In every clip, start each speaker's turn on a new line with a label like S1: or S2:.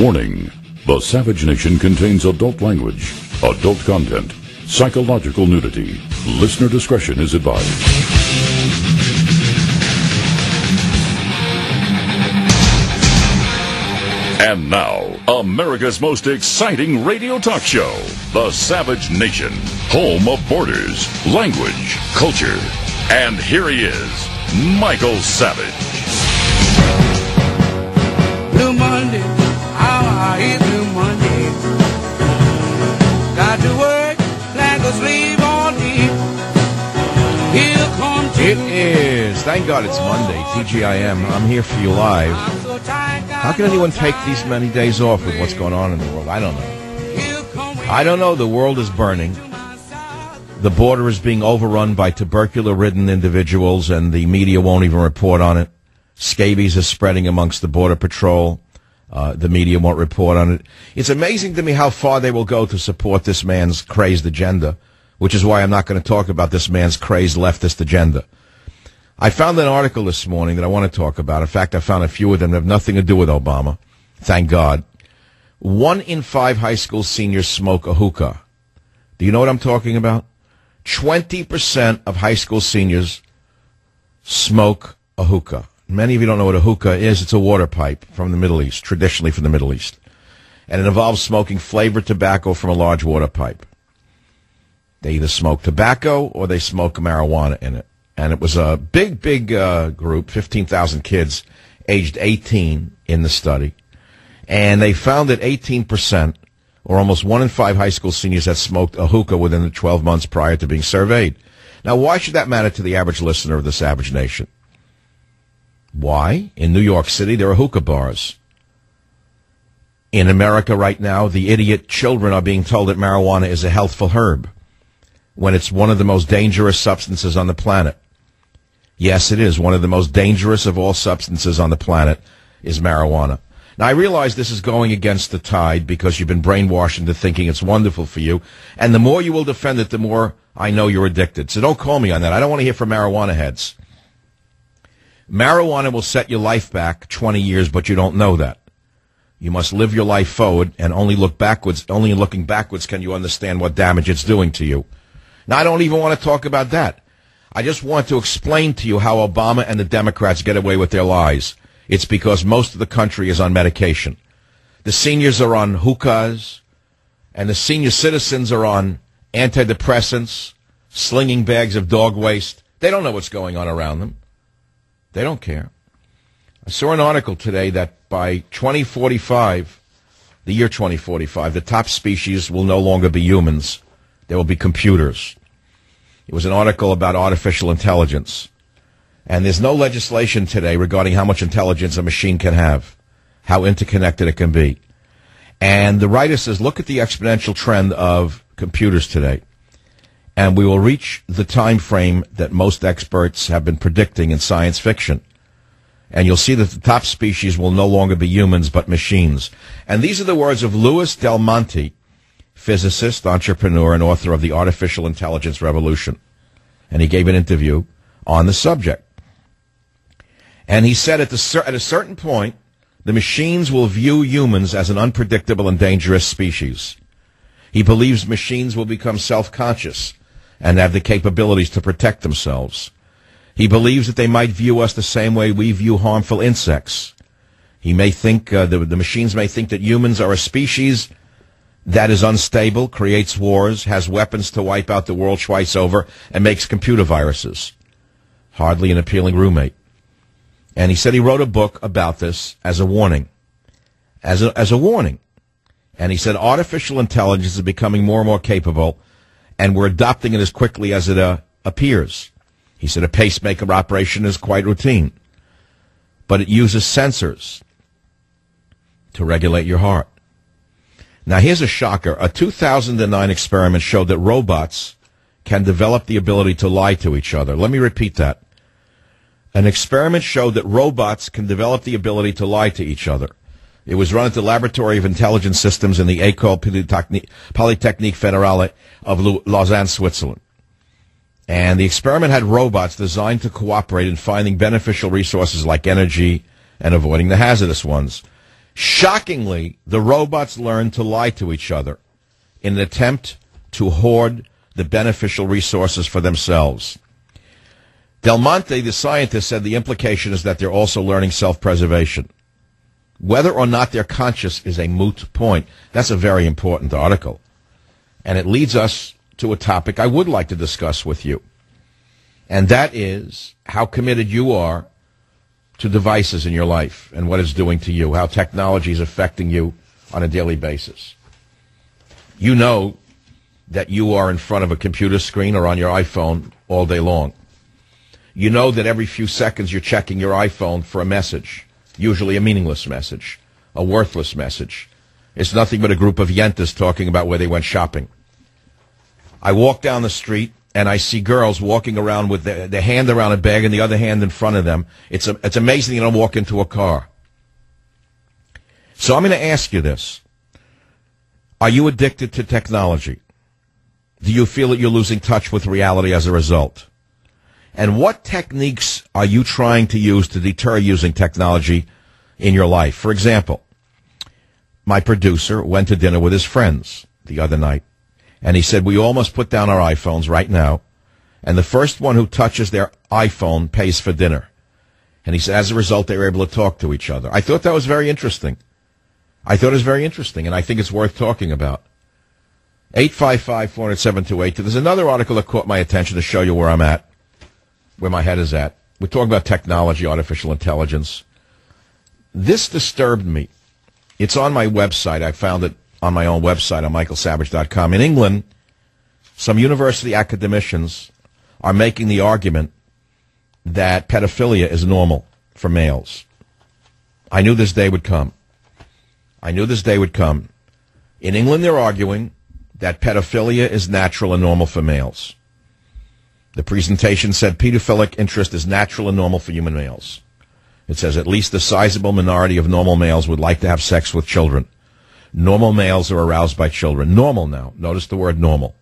S1: Warning: the Savage Nation contains adult language, adult content, psychological nudity. Listener discretion is advised. And now, America's most exciting radio talk show, The Savage Nation, home of borders, language, culture. And here he is, Michael Savage.
S2: Blue Monday, how I hate Blue Monday. Got to work like a slave all day. Here comes
S3: It is. Thank God it's Monday. TGIM. I'm here for you live. How can anyone take these many days off with what's going on in the world? I don't know. I don't know. The world is burning. The border is being overrun by tubercular-ridden individuals, and the media won't even report on it. Scabies is spreading amongst the Border Patrol. The media won't report on it. It's amazing to me how far they will go to support this man's crazed agenda, which is why I'm not going to talk about this man's crazed leftist agenda. I found an article this morning that I want to talk about. In fact, I found a few of them that have nothing to do with Obama. Thank God. 1 in 5 high school seniors smoke a hookah. Do you know what I'm talking about? 20% of high school seniors smoke a hookah. Many of you don't know what a hookah is. It's a water pipe from the Middle East, traditionally from the Middle East. And it involves smoking flavored tobacco from a large water pipe. They either smoke tobacco or they smoke marijuana in it. And it was a big group, 15,000 kids, aged 18 in the study. And they found that 18%, or almost 1 in 5 high school seniors, had smoked a hookah within the 12 months prior to being surveyed. Now, why should that matter to the average listener of the Savage Nation? Why? In New York City, there are hookah bars. In America right now, the idiot children are being told that marijuana is a healthful herb, when it's one of the most dangerous substances on the planet. Yes, it is. One of the most dangerous of all substances on the planet is marijuana. Now, I realize this is going against the tide because you've been brainwashed into thinking it's wonderful for you, and the more you will defend it, the more I know you're addicted. So don't call me on that. I don't want to hear from marijuana heads. Marijuana will set your life back 20 years, but you don't know that. You must live your life forward, and only look backwards. Only in looking backwards can you understand what damage it's doing to you. Now, I don't even want to talk about that. I just want to explain to you how Obama and the Democrats get away with their lies. It's because most of the country is on medication. The seniors are on hookahs, and the senior citizens are on antidepressants, slinging bags of dog waste. They don't know what's going on around them. They don't care. I saw an article today that by 2045, the year 2045, the top species will no longer be humans. There will be computers. It was an article about artificial intelligence. And there's no legislation today regarding how much intelligence a machine can have, how interconnected it can be. And the writer says, look at the exponential trend of computers today. And we will reach the time frame that most experts have been predicting in science fiction. And you'll see that the top species will no longer be humans, but machines. And these are the words of Louis Del Monte, physicist, entrepreneur, and author of The Artificial Intelligence Revolution. And he gave an interview on the subject. And he said at a certain point, the machines will view humans as an unpredictable and dangerous species. He believes machines will become self-conscious and have the capabilities to protect themselves. He believes that they might view us the same way we view harmful insects. He may think, the machines may think that humans are a species that is unstable, creates wars, has weapons to wipe out the world twice over, and makes computer viruses. Hardly an appealing roommate. And he said he wrote a book about this as a warning. As a warning. And he said artificial intelligence is becoming more and more capable, and we're adopting it as quickly as it appears. He said a pacemaker operation is quite routine, but it uses sensors to regulate your heart. Now, here's a shocker. A 2009 experiment showed that robots can develop the ability to lie to each other. Let me repeat that. An experiment showed that robots can develop the ability to lie to each other. It was run at the Laboratory of Intelligence Systems in the École Polytechnique Fédérale of Lausanne, Switzerland. And the experiment had robots designed to cooperate in finding beneficial resources like energy and avoiding the hazardous ones. Shockingly, the robots learn to lie to each other in an attempt to hoard the beneficial resources for themselves. Del Monte, the scientist, said the implication is that they're also learning self-preservation. Whether or not they're conscious is a moot point. That's a very important article. And it leads us to a topic I would like to discuss with you. And that is how committed you are to devices in your life and what it's doing to you, how technology is affecting you on a daily basis. You know that you are in front of a computer screen or on your iPhone all day long. You know that every few seconds you're checking your iPhone for a message, usually a meaningless message, a worthless message. It's nothing but a group of yentas talking about where they went shopping. I walk down the street and I see girls walking around with their hand around a bag and the other hand in front of them. It's amazing you don't walk into a car. So I'm going to ask you this. Are you addicted to technology? Do you feel that you're losing touch with reality as a result? And what techniques are you trying to use to deter using technology in your life? For example, my producer went to dinner with his friends the other night, and he said, we all must put down our iPhones right now, and the first one who touches their iPhone pays for dinner. And he said, as a result, they were able to talk to each other. I thought that was very interesting. And I think it's worth talking about. 855-400-7282. There's another article that caught my attention to show you where I'm at, where my head is at. We're talking about technology, artificial intelligence. This disturbed me. It's on my website. I found it on my own website on michaelsavage.com. In England, some university academicians are making the argument that pedophilia is normal for males. I knew this day would come. In England, they're arguing that pedophilia is natural and normal for males. The presentation said pedophilic interest is natural and normal for human males. It says at least a sizable minority of normal males would like to have sex with children. Normal males are aroused by children. Normal now. Notice the word normal.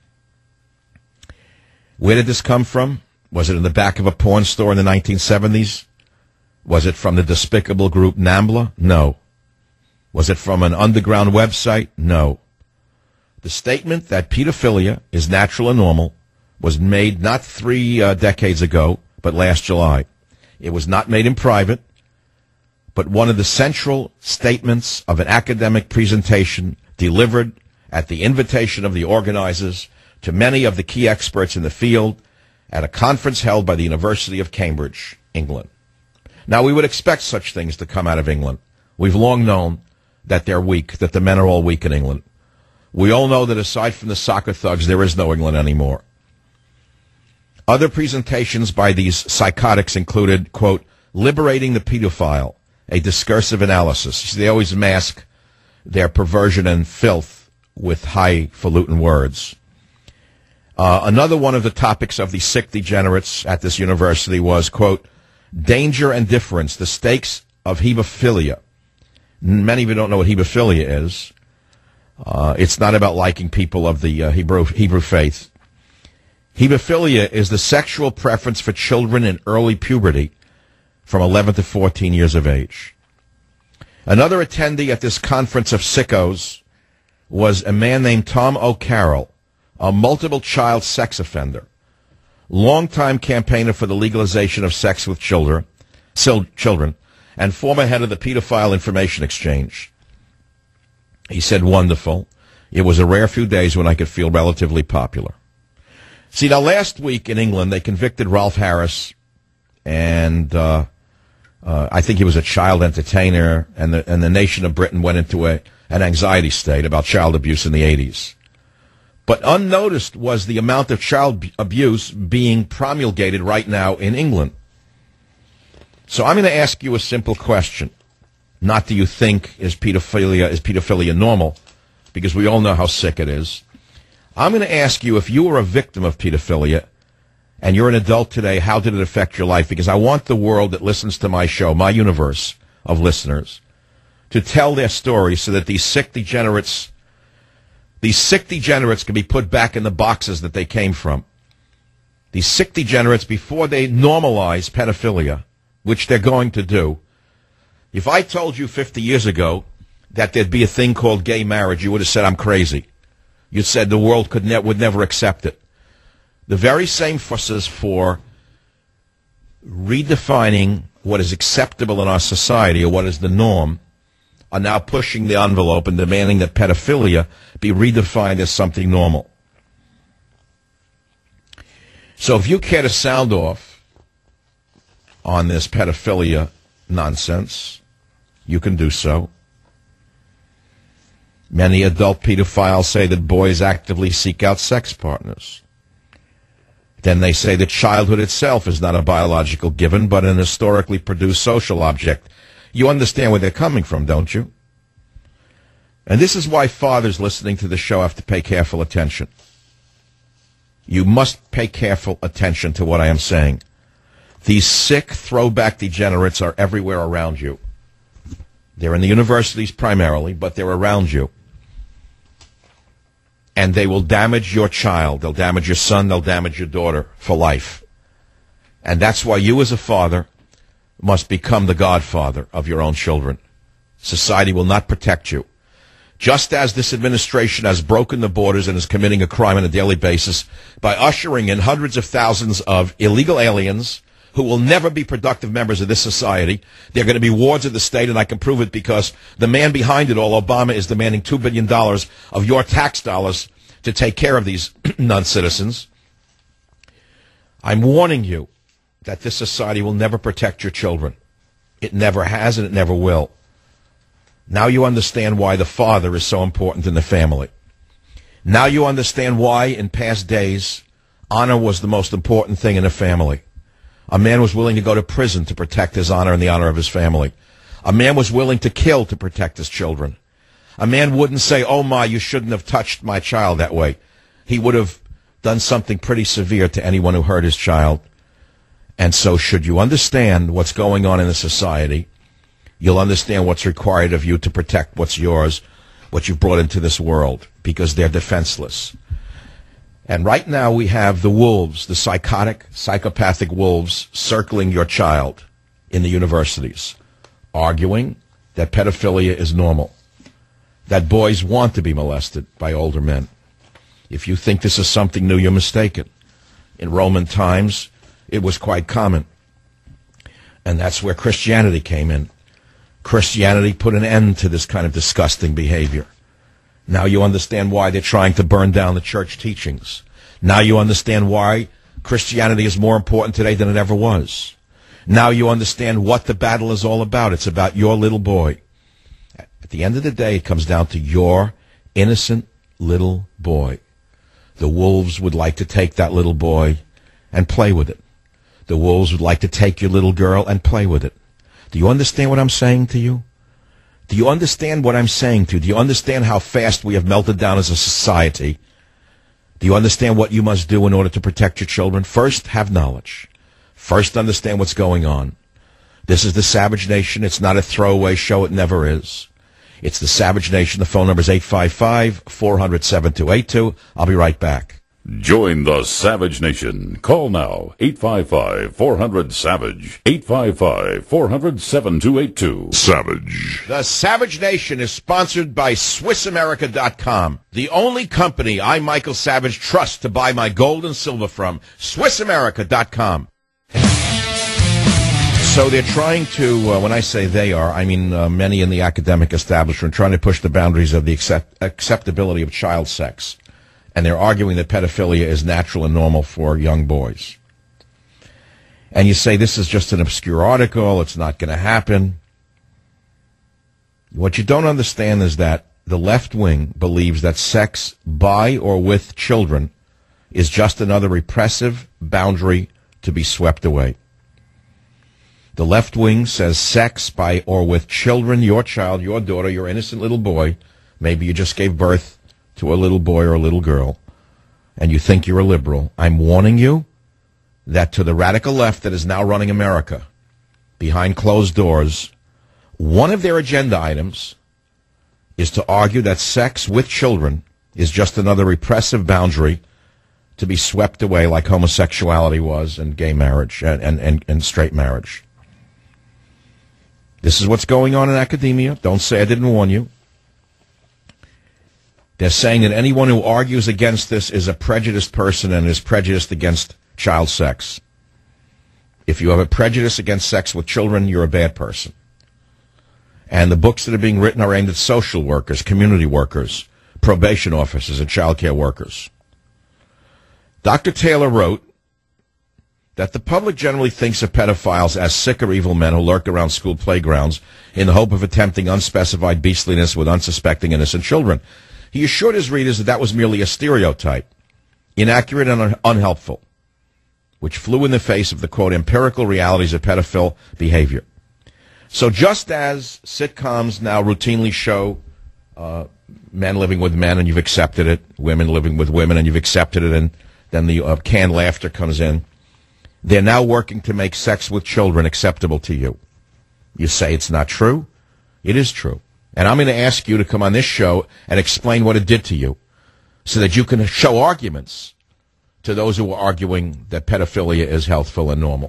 S3: Where did this come from? Was it in the back of a porn store in the 1970s? Was it from the despicable group NAMBLA? No. Was it from an underground website? No. The statement that pedophilia is natural and normal was made not 3 decades ago, but last July. It was not made in private, but one of the central statements of an academic presentation delivered at the invitation of the organizers to many of the key experts in the field at a conference held by the University of Cambridge, England. Now, we would expect such things to come out of England. We've long known that they're weak, that the men are all weak in England. We all know that aside from the soccer thugs, there is no England anymore. Other presentations by these psychotics included, quote, liberating the pedophile, a discursive analysis. They always mask their perversion and filth with highfalutin words. Another one of the topics of the sick degenerates at this university was, quote, danger and difference, the stakes of hebephilia. Many of you don't know what hebephilia is. It's not about liking people of the Hebrew faith. Hebephilia is the sexual preference for children in early puberty from 11 to 14 years of age. Another attendee at this conference of sickos was a man named Tom O'Carroll, a multiple child sex offender, longtime campaigner for the legalization of sex with children, and former head of the Pedophile Information Exchange. He said, wonderful. It was a rare few days when I could feel relatively popular. See, now last week in England, they convicted Rolf Harris, and I think he was a child entertainer, and the nation of Britain went into an anxiety state about child abuse in the 80s. But unnoticed was the amount of child abuse being promulgated right now in England. So I'm going to ask you a simple question. Not do you think is pedophilia normal, because we all know how sick it is. I'm going to ask you, if you were a victim of pedophilia and you're an adult today, how did it affect your life? Because I want the world that listens to my show, my universe of listeners, to tell their stories so that these sick degenerates can be put back in the boxes that they came from. These sick degenerates, before they normalize pedophilia, which they're going to do, If I told you 50 years ago that there'd be a thing called gay marriage, you would have said I'm crazy. You said the world would never accept it. The very same forces for redefining what is acceptable in our society or what is the norm are now pushing the envelope and demanding that pedophilia be redefined as something normal. So if you care to sound off on this pedophilia nonsense, you can do so. Many adult pedophiles say that boys actively seek out sex partners. Then they say that childhood itself is not a biological given, but an historically produced social object. You understand where they're coming from, don't you? And this is why fathers listening to the show have to pay careful attention. You must pay careful attention to what I am saying. These sick throwback degenerates are everywhere around you. They're in the universities primarily, but they're around you. And they will damage your child. They'll damage your son. They'll damage your daughter for life. And that's why you as a father must become the godfather of your own children. Society will not protect you. Just as this administration has broken the borders and is committing a crime on a daily basis by ushering in hundreds of thousands of illegal aliens who will never be productive members of this society. They're going to be wards of the state, and I can prove it because the man behind it all, Obama, is demanding $2 billion of your tax dollars to take care of these non-citizens. I'm warning you that this society will never protect your children. It never has, and it never will. Now you understand why the father is so important in the family. Now you understand why, in past days, honor was the most important thing in a family. A man was willing to go to prison to protect his honor and the honor of his family. A man was willing to kill to protect his children. A man wouldn't say, oh my, you shouldn't have touched my child that way. He would have done something pretty severe to anyone who hurt his child. And so should you understand what's going on in the society, you'll understand what's required of you to protect what's yours, what you've brought into this world, because they're defenseless. And right now we have the wolves, the psychotic, psychopathic wolves circling your child in the universities, arguing that pedophilia is normal, that boys want to be molested by older men. If you think this is something new, you're mistaken. In Roman times, it was quite common. And that's where Christianity came in. Christianity put an end to this kind of disgusting behavior. Now you understand why they're trying to burn down the church teachings. Now you understand why Christianity is more important today than it ever was. Now you understand what the battle is all about. It's about your little boy. At the end of the day, it comes down to your innocent little boy. The wolves would like to take that little boy and play with it. The wolves would like to take your little girl and play with it. Do you understand what I'm saying to you? Do you understand what I'm saying to you? Do you understand how fast we have melted down as a society? Do you understand what you must do in order to protect your children? First, have knowledge. First, understand what's going on. This is the Savage Nation. It's not a throwaway show. It never is. It's the Savage Nation. The phone number is 855-400-7282. I'll be right back.
S1: Join the Savage Nation. Call now, 855-400-SAVAGE, 855-400-7282. Savage.
S3: The Savage Nation is sponsored by SwissAmerica.com, the only company I, Michael Savage, trust to buy my gold and silver from. SwissAmerica.com. So they're trying to, when I say they are, I mean many in the academic establishment, trying to push the boundaries of the acceptability of child sex. And they're arguing that pedophilia is natural and normal for young boys. And you say, this is just an obscure article, it's not going to happen. What you don't understand is that the left wing believes that sex by or with children is just another repressive boundary to be swept away. The left wing says sex by or with children, your child, your daughter, your innocent little boy, maybe you just gave birth to a little boy or a little girl, and you think you're a liberal. I'm warning you that to the radical left that is now running America, behind closed doors, one of their agenda items is to argue that sex with children is just another repressive boundary to be swept away like homosexuality was and gay marriage and straight marriage. This is what's going on in academia. Don't say I didn't warn you. They're saying that anyone who argues against this is a prejudiced person and is prejudiced against child sex. If you have a prejudice against sex with children, you're a bad person. And the books that are being written are aimed at social workers, community workers, probation officers, and child care workers. Dr. Taylor wrote that the public generally thinks of pedophiles as sick or evil men who lurk around school playgrounds in the hope of attempting unspecified beastliness with unsuspecting innocent children. He assured his readers that was merely a stereotype, inaccurate and unhelpful, which flew in the face of the, quote, empirical realities of pedophile behavior. So just as sitcoms now routinely show men living with men and you've accepted it, women living with women and you've accepted it, and then the canned laughter comes in, they're now working to make sex with children acceptable to you. You say it's not true? It is true. And I'm going to ask you to come on this show and explain what it did to you so that you can show arguments to those who are arguing that pedophilia is healthful and normal.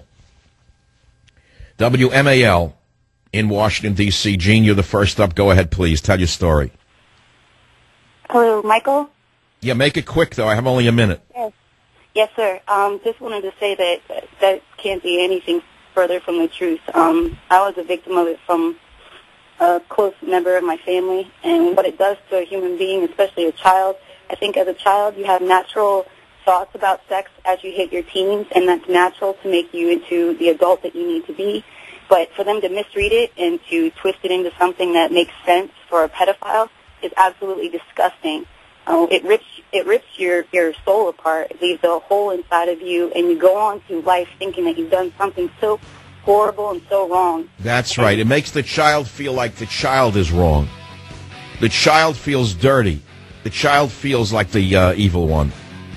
S3: WMAL in Washington, D.C. Gene, you're the first up. Go ahead, please. Tell your story.
S4: Hello, Michael?
S3: Yeah, make it quick, though. I have only a minute.
S4: Yes, sir. Just wanted to say that can't be anything further from the truth. I was a victim of it from a close member of my family, and what it does to a human being, especially a child. I think as a child you have natural thoughts about sex as you hit your teens, and that's natural to make you into the adult that you need to be. But for them to misread it and to twist it into something that makes sense for a pedophile is absolutely disgusting. It rips your soul apart. It leaves a hole inside of you, and you go on through life thinking that you've done something so horrible and so wrong.
S3: That's right. It makes the child feel like the child is wrong. The child feels dirty. The child feels like the evil one.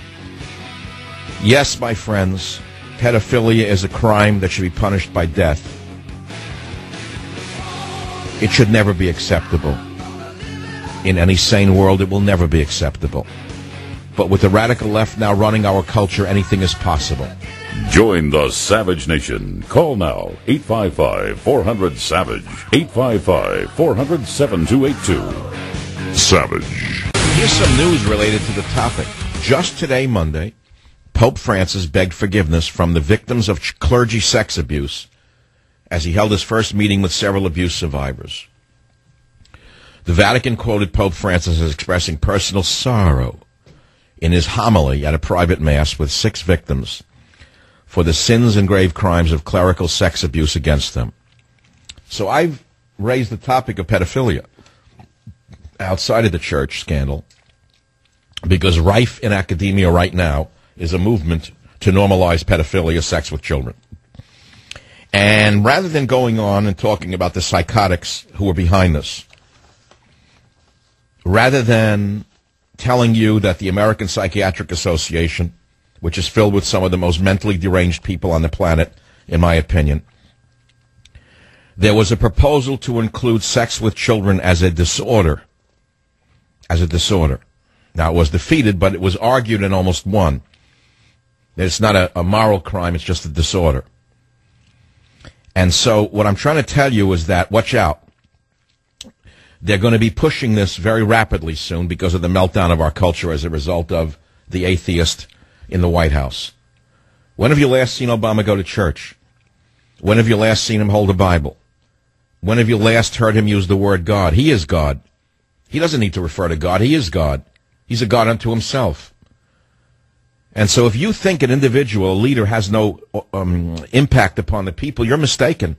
S3: Yes, my friends, pedophilia is a crime that should be punished by death. It should never be acceptable. In any sane world, it will never be acceptable. But with the radical left now running our culture, anything is possible.
S1: Join the Savage Nation. Call now, 855-400-SAVAGE, 855-400-7282. Savage.
S3: Here's some news related to the topic. Just today, Monday, Pope Francis begged forgiveness from the victims of clergy sex abuse as he held his first meeting with several abuse survivors. The Vatican quoted Pope Francis as expressing personal sorrow in his homily at a private mass with 6 victims for the sins and grave crimes of clerical sex abuse against them. So I've raised the topic of pedophilia outside of the church scandal because rife in academia right now is a movement to normalize pedophilia, sex with children. And rather than going on and talking about the psychotics who are behind this, rather than telling you that the American Psychiatric Association, which is filled with some of the most mentally deranged people on the planet, in my opinion, there was a proposal to include sex with children as a disorder. As a disorder. Now, it was defeated, but it was argued and almost won. It's not a moral crime, it's just a disorder. And so what I'm trying to tell you is that, watch out. They're going to be pushing this very rapidly soon because of the meltdown of our culture as a result of the atheist in the White House. When have you last seen Obama go to church? When have you last seen him hold a Bible? When have you last heard him use the word God? He is God. He doesn't need to refer to God. He is God. He's a God unto himself. And so if you think an individual, a leader, has no impact upon the people, you're mistaken.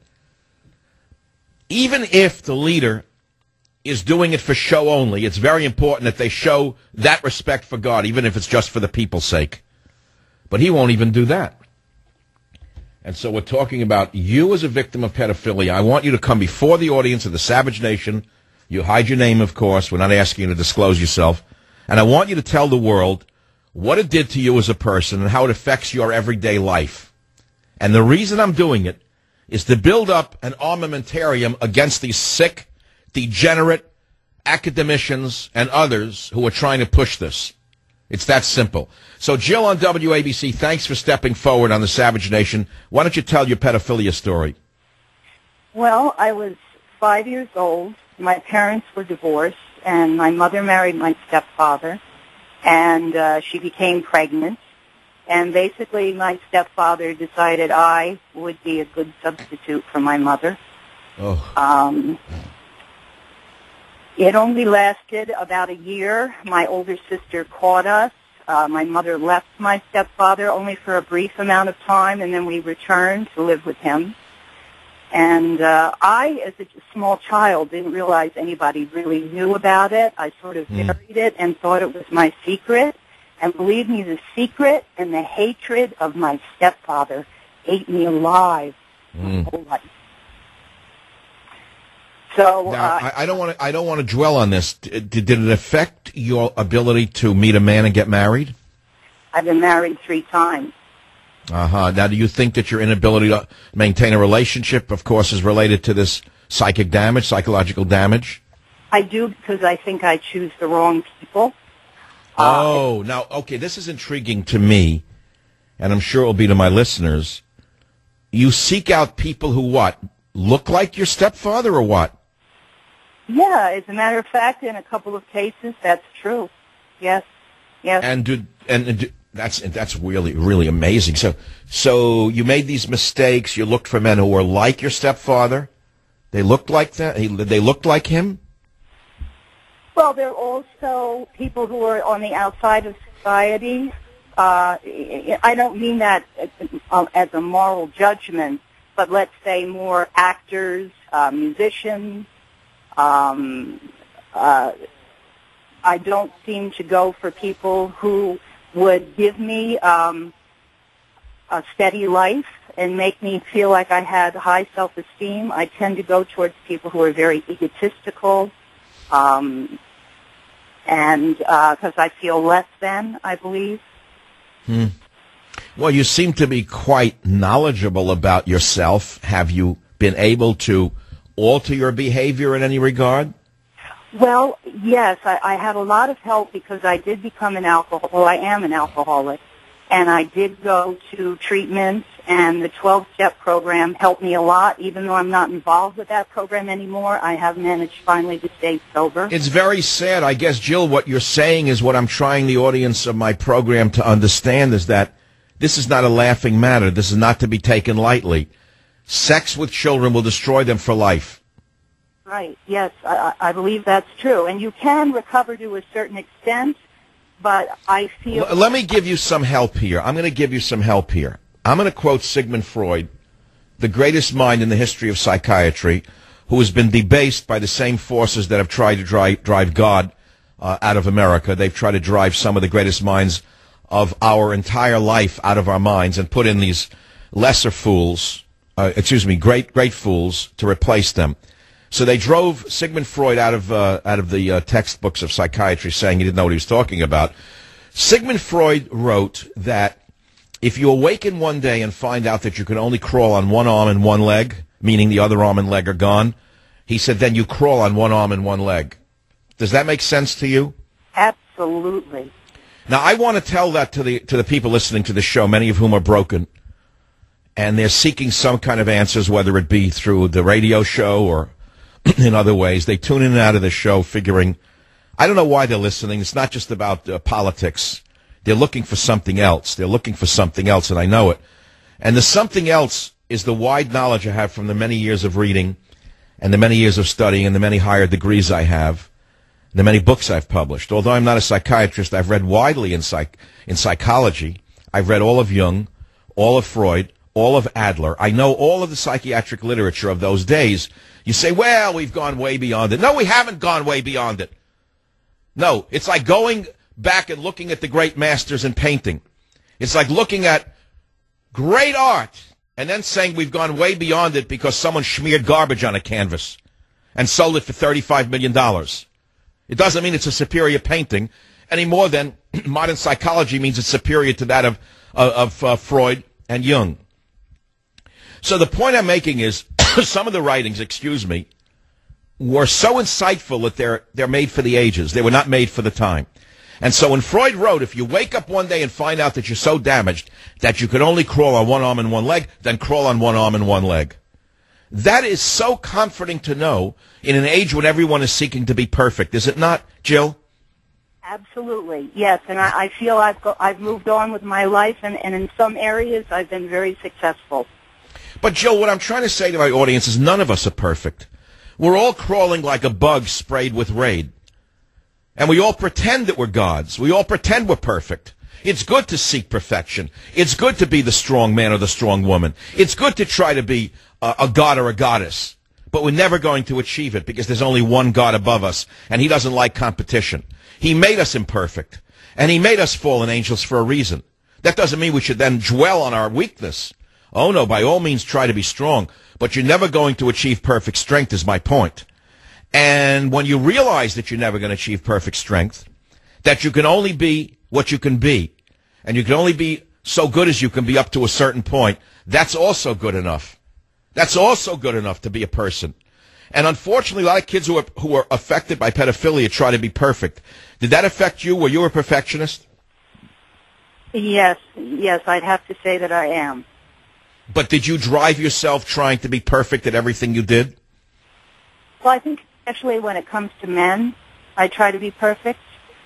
S3: Even if the leader is doing it for show only, it's very important that they show that respect for God, even if it's just for the people's sake. But he won't even do that. And so we're talking about you as a victim of pedophilia. I want you to come before the audience of the Savage Nation. You hide your name, of course. We're not asking you to disclose yourself. And I want you to tell the world what it did to you as a person and how it affects your everyday life. And the reason I'm doing it is to build up an armamentarium against these sick, degenerate academicians and others who are trying to push this. It's that simple. So, Jill on WABC, thanks for stepping forward on the Savage Nation. Why don't you tell your pedophilia story?
S4: Well, I was
S5: 5 years old. My parents were divorced, and my mother married my stepfather, and she became pregnant. And basically, my stepfather decided I would be a good substitute for my mother.
S3: Oh.
S5: It only lasted about a year. My older sister caught us. My mother left my stepfather only for a brief amount of time, and then we returned to live with him. And I, as a small child, didn't realize anybody really knew about it. I sort of buried it and thought it was my secret. And believe me, the secret and the hatred of my stepfather ate me alive my whole life. So
S3: now, I don't want to dwell on this. Did it affect your ability to meet a man and get married?
S5: I've been married 3 times.
S3: Now, do you think that your inability to maintain a relationship, of course, is related to this psychic damage, psychological damage?
S5: I do, because I think I choose the wrong people.
S3: Now, okay, this is intriguing to me, and I'm sure it will be to my listeners. You seek out people who what? Look like your stepfather or what?
S5: Yeah, as a matter of fact, in a couple of cases, that's true. Yes.
S3: And that's really, really amazing. So you made these mistakes. You looked for men who were like your stepfather. They looked like that. They looked like him.
S5: Well, there are also people who are on the outside of society. I don't mean that as a moral judgment, but let's say more actors, musicians. I don't seem to go for people who would give me a steady life and make me feel like I had high self-esteem. I tend to go towards people who are very egotistical, and because I feel less than, I believe.
S3: Well, you seem to be quite knowledgeable about yourself. Have you been able to alter your behavior in any regard?
S5: Well, yes, I had a lot of help because I did become an alcoholic. Well, I am an alcoholic, and I did go to treatment, and the 12-step program helped me a lot. Even though I'm not involved with that program anymore, I have managed finally to stay sober.
S3: It's very sad. I guess, Jill, what you're saying is what I'm trying the audience of my program to understand is that this is not a laughing matter. This is not to be taken lightly. Sex with children will destroy them for life.
S5: Right, yes, I believe that's true. And you can recover to a certain extent, but I feel...
S3: Let me give you some help here. I'm going to give you some help here. I'm going to quote Sigmund Freud, the greatest mind in the history of psychiatry, who has been debased by the same forces that have tried to drive God out of America. They've tried to drive some of the greatest minds of our entire life out of our minds and put in these lesser fools, great fools to replace them. So they drove Sigmund Freud out of the textbooks of psychiatry, saying he didn't know what he was talking about. Sigmund Freud wrote that if you awaken one day and find out that you can only crawl on one arm and one leg, meaning the other arm and leg are gone, he said then you crawl on one arm and one leg. Does that make sense to you?
S5: Absolutely.
S3: Now, I want to tell that to the people listening to the show, many of whom are broken, and they're seeking some kind of answers, whether it be through the radio show or in other ways. They tune in and out of the show figuring, I don't know why they're listening. It's not just about politics. They're looking for something else. They're looking for something else, and I know it. And the something else is the wide knowledge I have from the many years of reading and the many years of studying and the many higher degrees I have, and the many books I've published. Although I'm not a psychiatrist, I've read widely in psychology. I've read all of Jung, all of Freud, all of Adler. I know all of the psychiatric literature of those days. You say, well, we've gone way beyond it. No, we haven't gone way beyond it. No, it's like going back and looking at the great masters in painting. It's like looking at great art and then saying we've gone way beyond it because someone smeared garbage on a canvas and sold it for $35 million. It doesn't mean it's a superior painting any more than modern psychology means it's superior to that of Freud and Jung. So the point I'm making is some of the writings, were so insightful that they're made for the ages. They were not made for the time. And so when Freud wrote, if you wake up one day and find out that you're so damaged that you can only crawl on one arm and one leg, then crawl on one arm and one leg. That is so comforting to know in an age when everyone is seeking to be perfect, is it not, Jill?
S5: Absolutely, yes. And I feel I've moved on with my life, and in some areas I've been very successful.
S3: But, Jill, what I'm trying to say to my audience is none of us are perfect. We're all crawling like a bug sprayed with Raid. And we all pretend that we're gods. We all pretend we're perfect. It's good to seek perfection. It's good to be the strong man or the strong woman. It's good to try to be a god or a goddess. But we're never going to achieve it because there's only one God above us, and he doesn't like competition. He made us imperfect, and he made us fallen angels for a reason. That doesn't mean we should then dwell on our weakness. Oh, no, by all means try to be strong, but you're never going to achieve perfect strength is my point. And when you realize that you're never going to achieve perfect strength, that you can only be what you can be, and you can only be so good as you can be up to a certain point, that's also good enough. That's also good enough to be a person. And unfortunately, a lot of kids who are affected by pedophilia try to be perfect. Did that affect you? Were you a perfectionist?
S5: Yes, I'd have to say that I am.
S3: But did you drive yourself trying to be perfect at everything you did?
S5: Well, I think especially when it comes to men, I try to be perfect.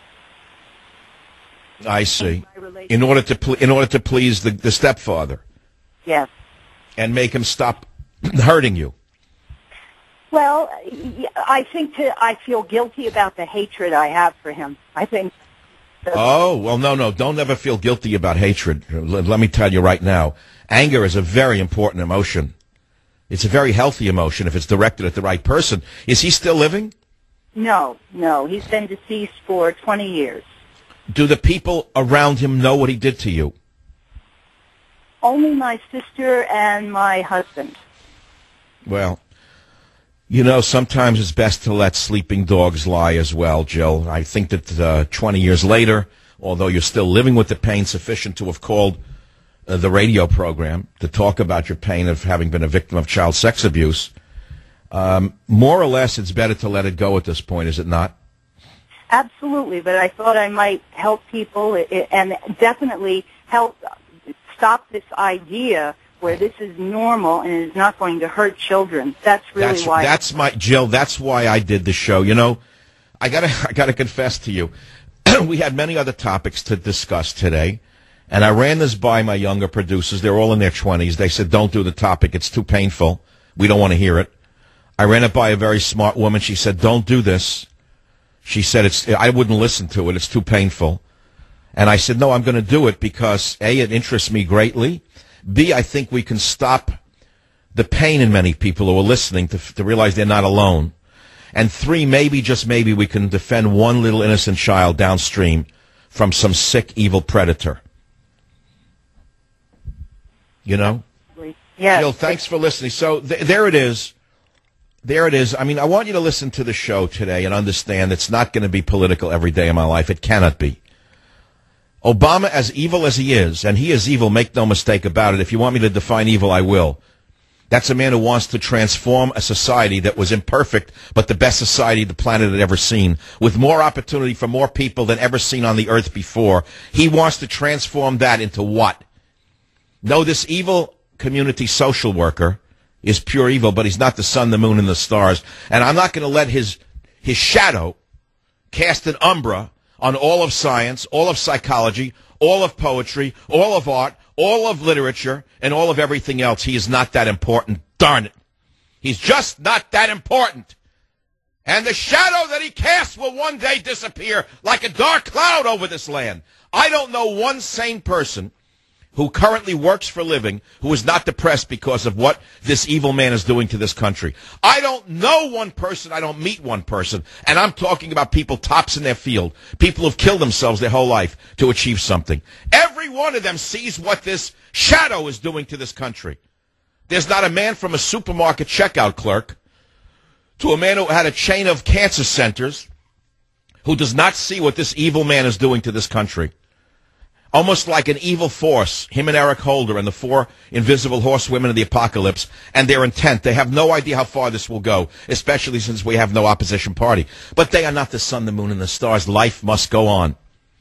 S3: I see. In order to please the stepfather.
S5: Yes.
S3: And make him stop hurting you.
S5: Well, I think I feel guilty about the hatred I have for him. I think.
S3: Oh, well, no, don't ever feel guilty about hatred. Let me tell you right now, anger is a very important emotion. It's a very healthy emotion if it's directed at the right person. Is he still living?
S5: No. He's been deceased for 20 years.
S3: Do the people around him know what he did to you?
S5: Only my sister and my husband.
S3: Well, you know, sometimes it's best to let sleeping dogs lie as well, Jill. I think that 20 years later, although you're still living with the pain sufficient to have called the radio program to talk about your pain of having been a victim of child sex abuse, more or less it's better to let it go at this point, is it not?
S5: Absolutely, but I thought I might help people and definitely help stop this idea where this is normal and is not going to hurt children. That's why.
S3: Jill, that's why I did the show. You know, I gotta confess to you, we had many other topics to discuss today, and I ran this by my younger producers. They're all in their 20s. They said, don't do the topic. It's too painful. We don't want to hear it. I ran it by a very smart woman. She said, don't do this. She said, I wouldn't listen to it. It's too painful. And I said, no, I'm going to do it because, A, it interests me greatly. B, I think we can stop the pain in many people who are listening to realize they're not alone. And 3, maybe, just maybe, we can defend one little innocent child downstream from some sick, evil predator. You know?
S5: Yes.
S3: Jill, thanks for listening. So there it is. There it is. I mean, I want you to listen to the show today and understand it's not going to be political every day of my life. It cannot be. Obama, as evil as he is, and he is evil, make no mistake about it. If you want me to define evil, I will. That's a man who wants to transform a society that was imperfect, but the best society the planet had ever seen, with more opportunity for more people than ever seen on the earth before. He wants to transform that into what? No, this evil community social worker is pure evil, but he's not the sun, the moon, and the stars. And I'm not going to let his shadow cast an umbra on all of science, all of psychology, all of poetry, all of art, all of literature, and all of everything else. He is not that important. Darn it. He's just not that important. And the shadow that he casts will one day disappear like a dark cloud over this land. I don't know one sane person who currently works for a living who is not depressed because of what this evil man is doing to this country. I don't know one person. I don't meet one person. And I'm talking about people tops in their field, people who've killed themselves their whole life to achieve something. Every one of them sees what this shadow is doing to this country. There's not a man from a supermarket checkout clerk to a man who had a chain of cancer centers who does not see what this evil man is doing to this country. Almost like an evil force, him and Eric Holder and the 4 invisible horsewomen of the apocalypse, and their intent. They have no idea how far this will go, especially since we have no opposition party. But they are not the sun, the moon, and the stars. Life must go on.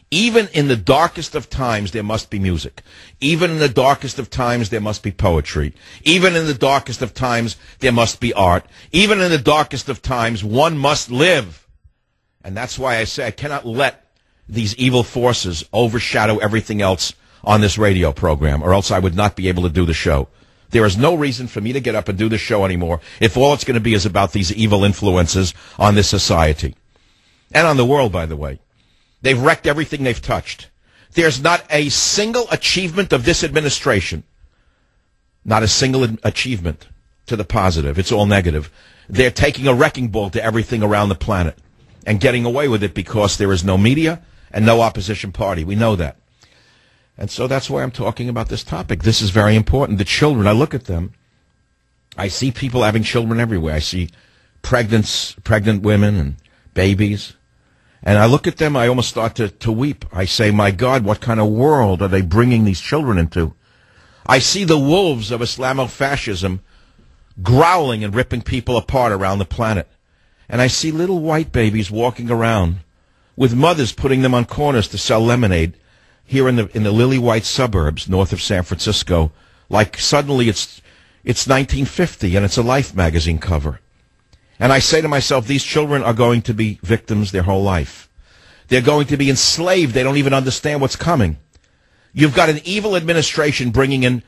S3: Even in the darkest of times, there must be music. Even in the darkest of times, there must be poetry. Even in the darkest of times, there must be art. Even in the darkest of times, one must live. And that's why I say I cannot let these evil forces overshadow everything else on this radio program, or else I would not be able to do the show. There is no reason for me to get up and do the show anymore if all it's going to be is about these evil influences on this society. And on the world, by the way. They've wrecked everything they've touched. There's not a single achievement of this administration. Not a single achievement to the positive. It's all negative. They're taking a wrecking ball to everything around the planet and getting away with it because there is no media and no opposition party. We know that. And so that's why I'm talking about this topic. This is very important. The children, I look at them. I see people having children everywhere. I see pregnant women and babies. And I look at them, I almost start to weep. I say, my God, what kind of world are they bringing these children into? I see the wolves of Islamofascism growling and ripping people apart around the planet. And I see little white babies walking around with mothers putting them on corners to sell lemonade here in the lily white suburbs north of San Francisco. Like suddenly it's 1950 and it's a Life magazine cover. And I say to myself, these children are going to be victims their whole life. They're going to be enslaved. They don't even understand what's coming. You've got an evil administration bringing in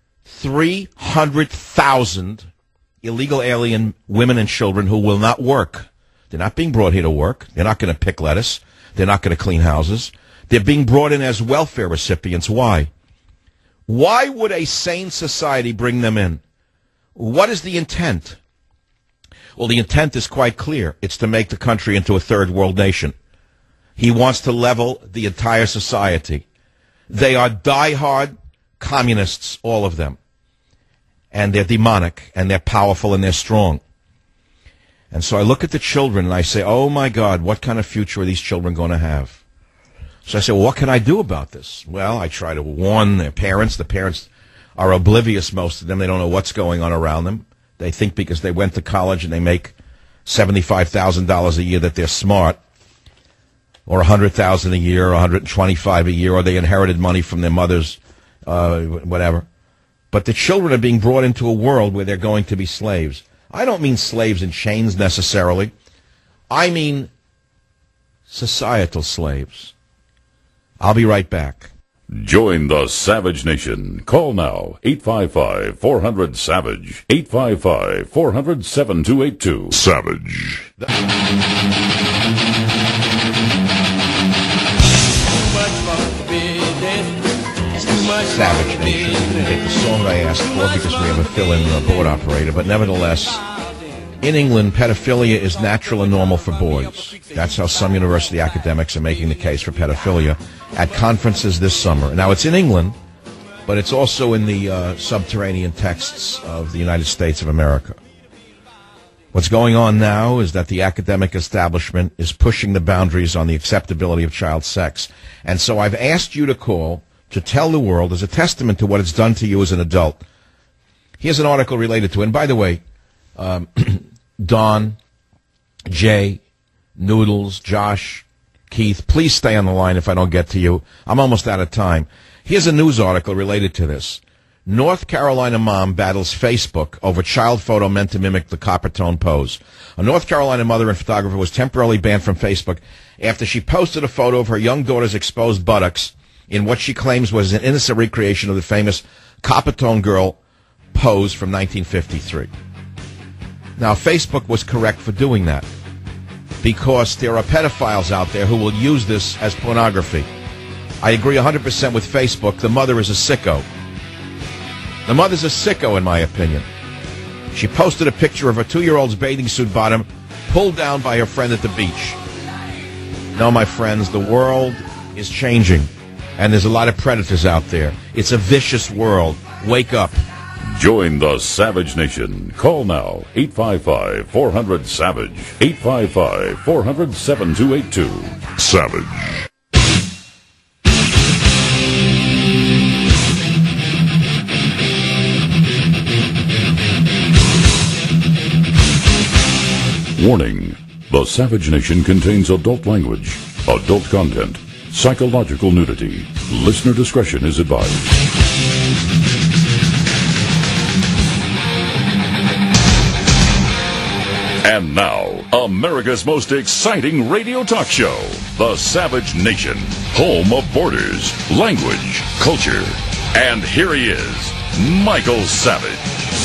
S3: 300,000 illegal alien women and children who will not work. They're not being brought here to work. They're not going to pick lettuce. They're not going to clean houses. They're being brought in as welfare recipients. Why? Why would a sane society bring them in? What is the intent? Well, the intent is quite clear. It's to make the country into a third world nation. He wants to level the entire society. They are diehard communists, all of them. And they're demonic, and they're powerful, and they're strong. And so I look at the children, and I say, oh, my God, what kind of future are these children going to have? So I say, well, what can I do about this? Well, I try to warn their parents. The parents are oblivious, most of them. They don't know what's going on around them. They think because they went to college and they make $75,000 a year that they're smart, or $100,000 a year, or $125,000 a year, or they inherited money from their mothers, whatever. But the children are being brought into a world where they're going to be slaves. I don't mean slaves in chains necessarily. I mean societal slaves. I'll be right back.
S1: Join the Savage Nation. Call now, 855-400-SAVAGE, 855-400-7282. Savage.
S3: Savage Nation. We didn't get the song I asked for because we have a fill-in board operator, but nevertheless, in England, pedophilia is natural and normal for boys. That's how some university academics are making the case for pedophilia at conferences this summer. Now, it's in England, but it's also in the subterranean texts of the United States of America. What's going on now is that the academic establishment is pushing the boundaries on the acceptability of child sex. And so I've asked you to call to tell the world, as a testament to what it's done to you as an adult. Here's an article related to it. And by the way, Don, Jay, Noodles, Josh, Keith, please stay on the line if I don't get to you. I'm almost out of time. Here's a news article related to this. North Carolina mom battles Facebook over child photo meant to mimic the Coppertone pose. A North Carolina mother and photographer was temporarily banned from Facebook after she posted a photo of her young daughter's exposed buttocks in what she claims was an innocent recreation of the famous Coppertone girl pose from 1953. Now, Facebook was correct for doing that because there are pedophiles out there who will use this as pornography. I agree 100% with Facebook. The mother is a sicko. The mother's a sicko, in my opinion. She posted a picture of her 2-year-old's bathing suit bottom pulled down by her friend at the beach. No, my friends, the world is changing, and there's a lot of predators out there. It's a vicious world. Wake up.
S1: Join the Savage Nation. Call now, 855-400-SAVAGE, 855-400-7282. Savage. Warning. The Savage Nation contains adult language, adult content, psychological nudity. Listener discretion is advised. And now, America's most exciting radio talk show, The Savage Nation, home of borders, language, culture. And here he is, Michael Savage.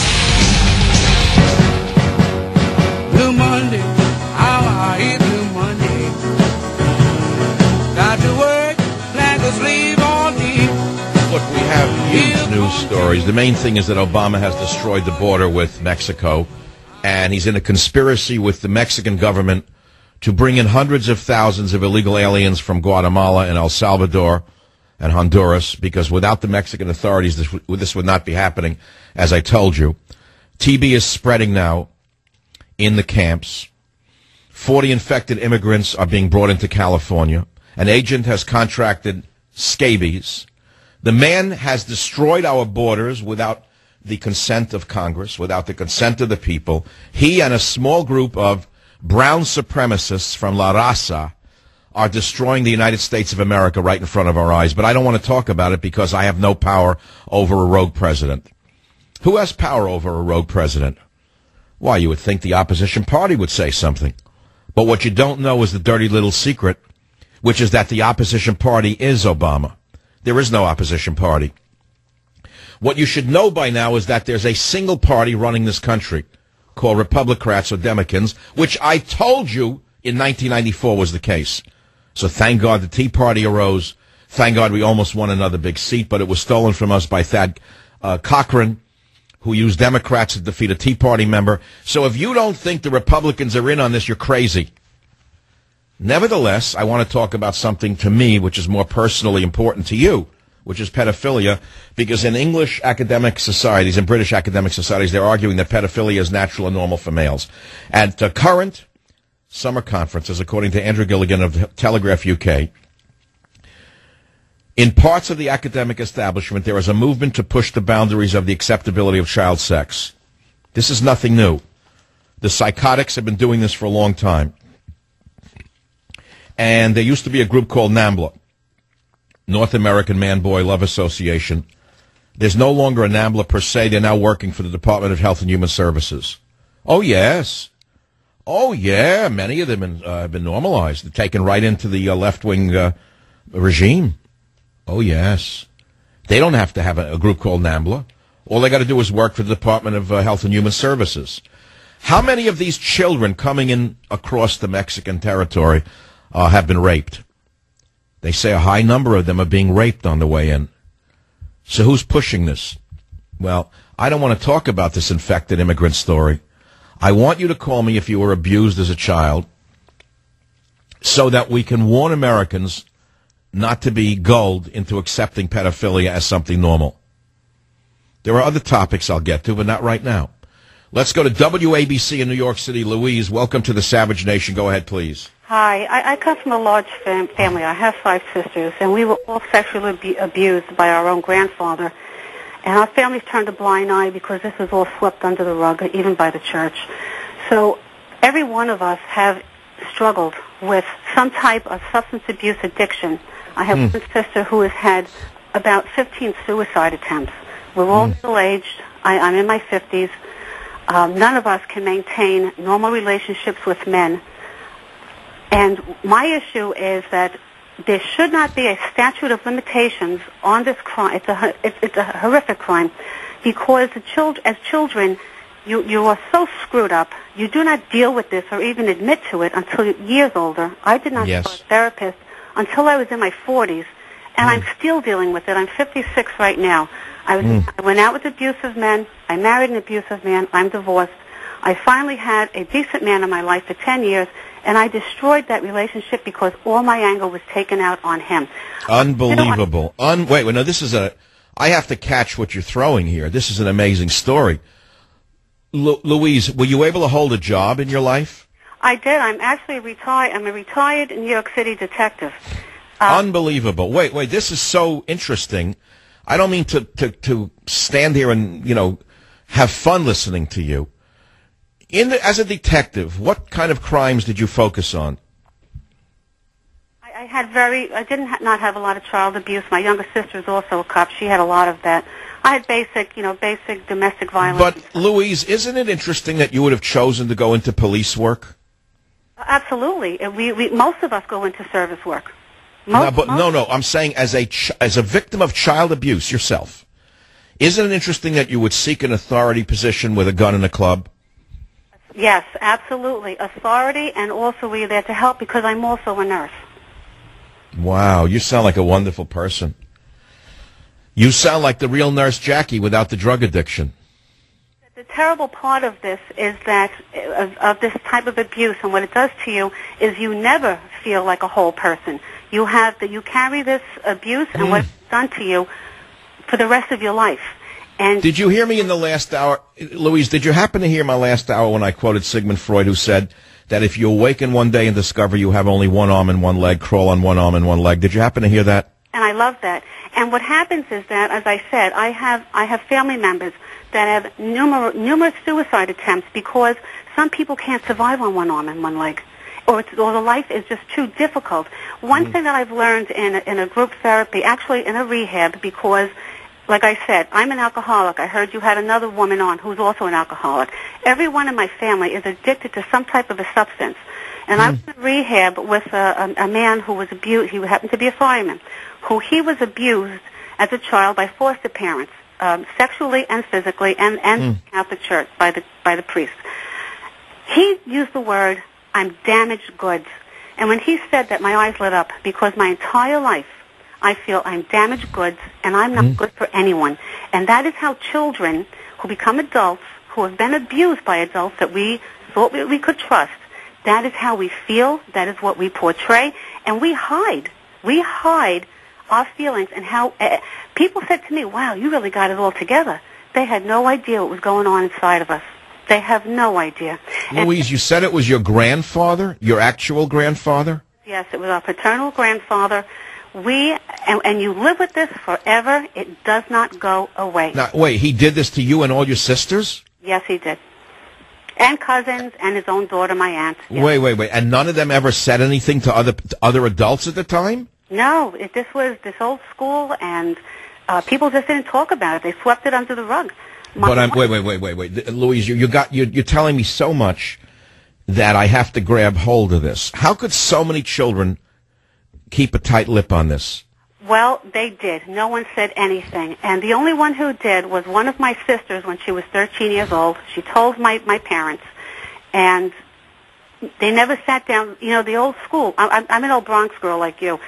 S2: Blue Monday, how I hate Blue Monday. Got to work, like a slave on me.
S3: Look, we have huge news stories. The main thing is that Obama has destroyed the border with Mexico, and he's in a conspiracy with the Mexican government to bring in hundreds of thousands of illegal aliens from Guatemala and El Salvador and Honduras, because without the Mexican authorities, this would not be happening, as I told you. TB is spreading now in the camps. 40 infected immigrants are being brought into California. An agent has contracted scabies. The man has destroyed our borders without the consent of Congress, without the consent of the people. He and a small group of brown supremacists from La Raza are destroying the United States of America right in front of our eyes. But I don't want to talk about it because I have no power over a rogue president. Who has power over a rogue president? Why, you would think the opposition party would say something. But what you don't know is the dirty little secret, which is that the opposition party is Obama. There is no opposition party. What you should know by now is that there's a single party running this country called Republicrats or Democrats, which I told you in 1994 was the case. So thank God the Tea Party arose. Thank God we almost won another big seat, but it was stolen from us by Thad Cochran, who used Democrats to defeat a Tea Party member. So if you don't think the Republicans are in on this, you're crazy. Nevertheless, I want to talk about something to me which is more personally important to you, which is pedophilia, because in English academic societies and British academic societies, they're arguing that pedophilia is natural and normal for males. At the current summer conferences, according to Andrew Gilligan of Telegraph UK, in parts of the academic establishment, there is a movement to push the boundaries of the acceptability of child sex. This is nothing new. The psychotics have been doing this for a long time. And there used to be a group called NAMBLA, North American Man-Boy Love Association. There's no longer a NAMBLA per se. They're now working for the Department of Health and Human Services. Oh, yes. Oh, yeah. Many of them have been normalized. They're taken right into the left-wing regime. Oh, yes. They don't have to have a group called NAMBLA. All they got to do is work for the Department of Health and Human Services. How many of these children coming in across the Mexican territory have been raped? They say a high number of them are being raped on the way in. So who's pushing this? Well, I don't want to talk about this infected immigrant story. I want you to call me if you were abused as a child so that we can warn Americans not to be gulled into accepting pedophilia as something normal. There are other topics I'll get to, but not right now. Let's go to WABC in New York City. Louise, welcome to the Savage Nation. Go ahead, please.
S6: Hi. I come from a large family. I have 5 sisters, and we were all sexually abused by our own grandfather. And our families turned a blind eye because this was all swept under the rug, even by the church. So every one of us have struggled with some type of substance abuse addiction. I have one sister who has had about 15 suicide attempts. We're all middle-aged. I'm in my 50s. None of us can maintain normal relationships with men. And my issue is that there should not be a statute of limitations on this crime. It's a horrific crime because as children, you are so screwed up. You do not deal with this or even admit to it until you're years older. I did not go to a therapist until I was in my 40s, and I'm still dealing with it. I'm 56 right now. I went out with abusive men. I married an abusive man. I'm divorced. I finally had a decent man in my life for 10 years, and I destroyed that relationship because all my anger was taken out on him.
S3: Unbelievable. Wait, no, this is I have to catch what you're throwing here. This is an amazing story. Louise, were you able to hold a job in your life?
S6: I did. I'm actually retired. I'm a retired New York City detective.
S3: Unbelievable. Wait, this is so interesting. I don't mean to stand here and, have fun listening to you. As a detective, what kind of crimes did you focus on?
S6: I didn't not have a lot of child abuse. My younger sister's also a cop. She had a lot of that. I had basic domestic violence.
S3: But, Louise, isn't it interesting that you would have chosen to go into police work?
S6: Absolutely. We most of us go into service work.
S3: No, I'm saying as a victim of child abuse yourself, isn't it interesting that you would seek an authority position with a gun in a club?
S6: Yes, absolutely. Authority, and also we're there to help because I'm also a nurse.
S3: Wow, you sound like a wonderful person. You sound like the real Nurse Jackie without the drug addiction.
S6: The terrible part of this is that, of this type of abuse, and what it does to you is you never feel like a whole person. You carry this abuse and what it's done to you for the rest of your life. And
S3: did you hear me in the last hour? Louise, did you happen to hear my last hour when I quoted Sigmund Freud, who said that if you awaken one day and discover you have only one arm and one leg, crawl on one arm and one leg? Did you happen to hear that?
S6: And I love that. And what happens is that, as I said, I have family members that have numerous suicide attempts because some people can't survive on one arm and one leg, or the life is just too difficult. One thing that I've learned in a group therapy, actually in a rehab, because, like I said, I'm an alcoholic. I heard you had another woman on who's also an alcoholic. Everyone in my family is addicted to some type of a substance. And I was in rehab with a man who was abused. He happened to be a fireman, who he was abused as a child by foster parents, sexually and physically, and Catholic Church by the priest. He used the word, "I'm damaged goods." And when he said that, my eyes lit up, because my entire life I feel I'm damaged goods and I'm not good for anyone. And that is how children who become adults, who have been abused by adults that we thought we could trust, that is how we feel, that is what we portray, and we hide. We hide our feelings, and how people said to me, "Wow, you really got it all together." They had no idea what was going on inside of us. They have no idea.
S3: Louise, you said it was your grandfather, your actual grandfather?
S6: Yes, it was our paternal grandfather. And you live with this forever. It does not go away.
S3: Now, wait, he did this to you and all your sisters?
S6: Yes, he did. And cousins, and his own daughter, my aunt. Yes.
S3: Wait. And none of them ever said anything to other adults at the time?
S6: No, this was this old school, and people just didn't talk about it. They swept it under the rug. Wait,
S3: Louise, you're telling me so much that I have to grab hold of this. How could so many children keep a tight lip on this?
S6: Well, they did. No one said anything. And the only one who did was one of my sisters when she was 13 years old. She told my parents, and they never sat down. You know, the old school. I'm an old Bronx girl like you.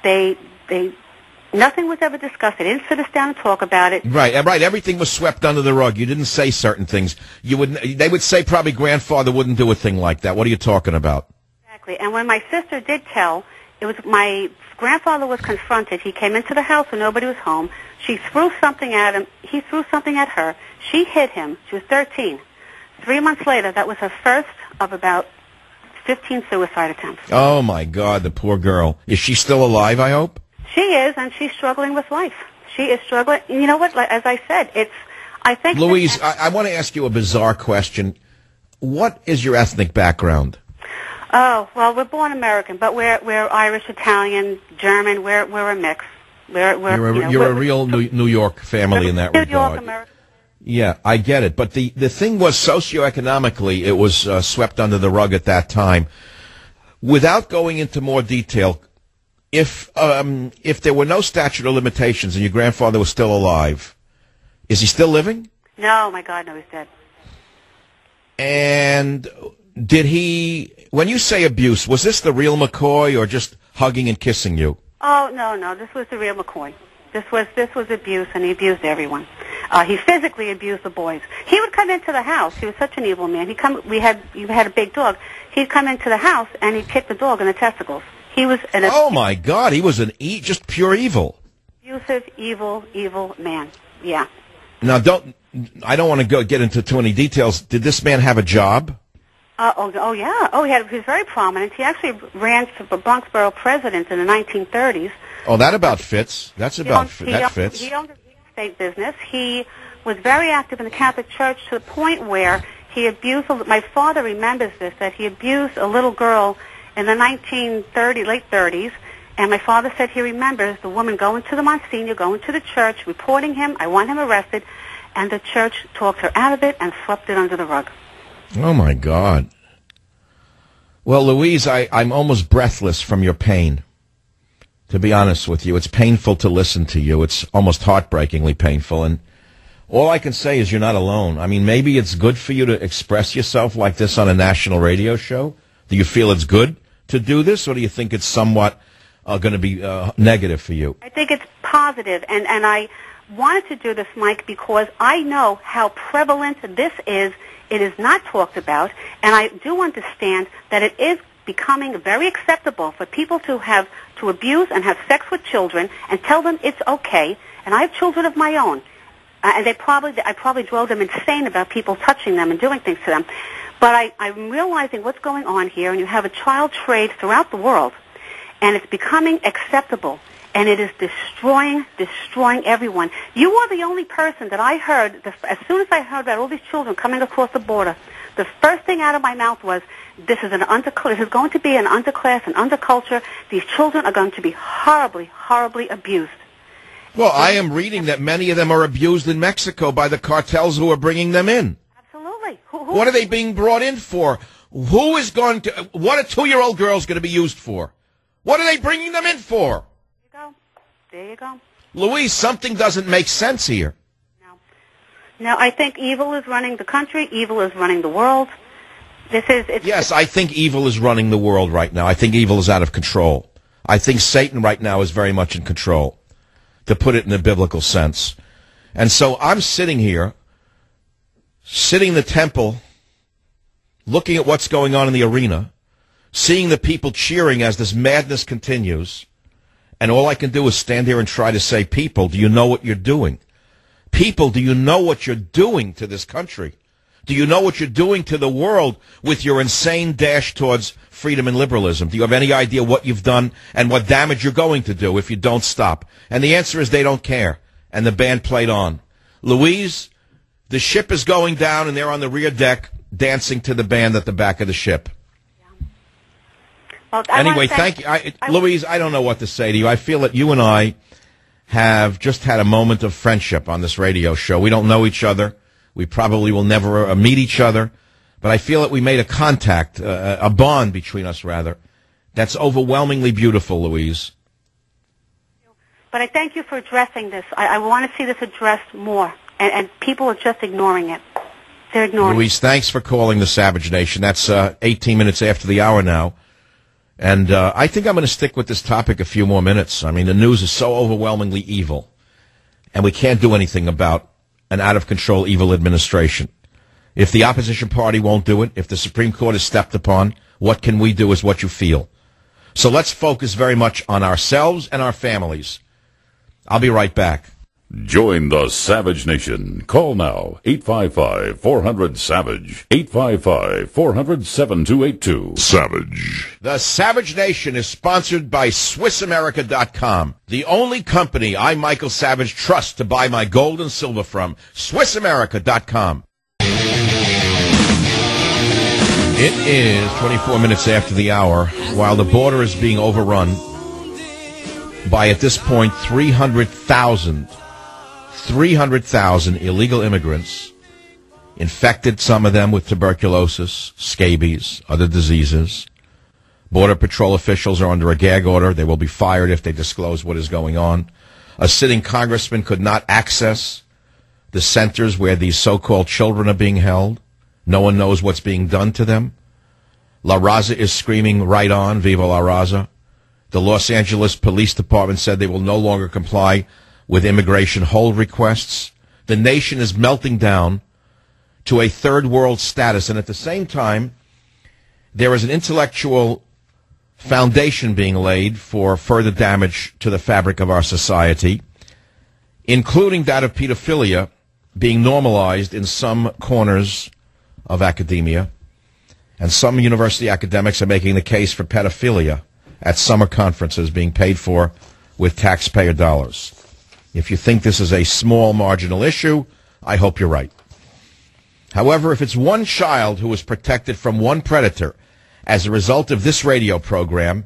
S6: Nothing was ever discussed. They didn't sit us down and talk about it.
S3: Right. Everything was swept under the rug. You didn't say certain things. They would say probably grandfather wouldn't do a thing like that. What are you talking about?
S6: Exactly. And when my sister did tell, it was my grandfather was confronted. He came into the house when nobody was home. She threw something at him. He threw something at her. She hit him. She was 13. 3 months later, that was her first of about 15 suicide attempts.
S3: Oh, my God, the poor girl. Is she still alive, I hope?
S6: She is, and she's struggling with life. She is struggling. You know what? As I said, I think...
S3: Louise, I want to ask you a bizarre question. What is your ethnic background?
S6: Oh, well, we're born American, but we're Irish, Italian, German. We're a mix.
S3: You're a real New York family in that regard.
S6: New York, American.
S3: Yeah, I get it. But the thing was, socioeconomically, it was swept under the rug at that time. Without going into more detail, if there were no statute of limitations and your grandfather was still alive, is he still living?
S6: No, my God, no, he's dead.
S3: And did he, when you say abuse, was this the real McCoy or just hugging and kissing you?
S6: Oh, no, this was the real McCoy. This was abuse, and he abused everyone. He physically abused the boys. He would come into the house. He was such an evil man. We had a big dog. He'd come into the house and he'd kick the dog in the testicles. He was
S3: oh my God! He was just pure evil.
S6: Abusive, evil man. Yeah.
S3: Now, I don't want to get into too many details. Did this man have a job?
S6: Oh yeah. Oh, he was very prominent. He actually ran for Bronx Borough president in the 1930s.
S3: Oh, that about fits. That fits.
S6: He owned a real estate business. He was very active in the Catholic Church to the point where he abused. My father remembers this, that he abused a little girl in the late 30s, And my father said he remembers the woman going to the Monsignor, going to the church, reporting him, I want him arrested, and the church talked her out of it and swept it under the rug.
S3: Oh, my God. Well, Louise, I'm almost breathless from your pain, to be honest with you. It's painful to listen to you. It's almost heartbreakingly painful, and all I can say is you're not alone. I mean, maybe it's good for you to express yourself like this on a national radio show. Do you feel it's good to do this, or do you think it's somewhat going to be negative for you?
S6: I think it's positive, and I wanted to do this, Mike, because I know how prevalent this is. It is not talked about, and I do understand that it is becoming very acceptable for people to abuse and have sex with children and tell them it's okay. And I have children of my own, and I probably drove them insane about people touching them and doing things to them. But I'm realizing what's going on here, and you have a child trade throughout the world, and it's becoming acceptable, and it is destroying everyone. You are the only person that I heard, as soon as I heard about all these children coming across the border, the first thing out of my mouth was, this is going to be an underclass, an underculture. These children are going to be horribly, horribly abused.
S3: Well, I am reading that many of them are abused in Mexico by the cartels who are bringing them in.
S6: Absolutely.
S3: What are they being brought in for? What are 2-year-old girls going to be used for? What are they bringing them in for?
S6: There you go.
S3: Louise, something doesn't make sense here.
S6: No, I think evil is running the country. Evil is running the world. Yes,
S3: I think evil is running the world right now. I think evil is out of control. I think Satan right now is very much in control, to put it in a biblical sense. And so I'm sitting here, sitting in the temple, looking at what's going on in the arena, seeing the people cheering as this madness continues, and all I can do is stand here and try to say, people, do you know what you're doing? People, do you know what you're doing to this country? Do you know what you're doing to the world with your insane dash towards freedom and liberalism? Do you have any idea what you've done and what damage you're going to do if you don't stop? And the answer is they don't care. And the band played on. Louise, the ship is going down, and they're on the rear deck dancing to the band at the back of the ship.
S6: Well,
S3: anyway, thank you. Louise, I don't know what to say to you. I feel that you and I have just had a moment of friendship on this radio show. We don't know each other. We probably will never meet each other. But I feel that we made a contact, a bond between us, rather, that's overwhelmingly beautiful, Louise.
S6: But I thank you for addressing this. I want to see this addressed more. And people are just ignoring it. They're ignoring
S3: Louise, thanks for calling the Savage Nation. That's 18 minutes after the hour now. And I think I'm going to stick with this topic a few more minutes. I mean, the news is so overwhelmingly evil, and we can't do anything about an out-of-control evil administration. If the opposition party won't do it, if the Supreme Court is stepped upon, what can we do is what you feel. So let's focus very much on ourselves and our families. I'll be right back.
S1: Join the Savage Nation. Call now, 855-400-SAVAGE, 855-400-7282. Savage.
S3: The Savage Nation is sponsored by SwissAmerica.com, the only company I, Michael Savage, trust to buy my gold and silver from. SwissAmerica.com. It is 24 minutes after the hour, while the border is being overrun by, at this point, 300,000 illegal immigrants, infected, some of them with tuberculosis, scabies, other diseases. Border Patrol officials are under a gag order. They will be fired if they disclose what is going on. A sitting congressman could not access the centers where these so-called children are being held. No one knows what's being done to them. La Raza is screaming, right on, viva La Raza. The Los Angeles Police Department said they will no longer comply with immigration hold requests. The nation is melting down to a third world status, and at the same time, there is an intellectual foundation being laid for further damage to the fabric of our society, including that of pedophilia being normalized in some corners of academia, and some university academics are making the case for pedophilia at summer conferences being paid for with taxpayer dollars. If you think this is a small marginal issue, I hope you're right. However, if it's one child who is protected from one predator as a result of this radio program,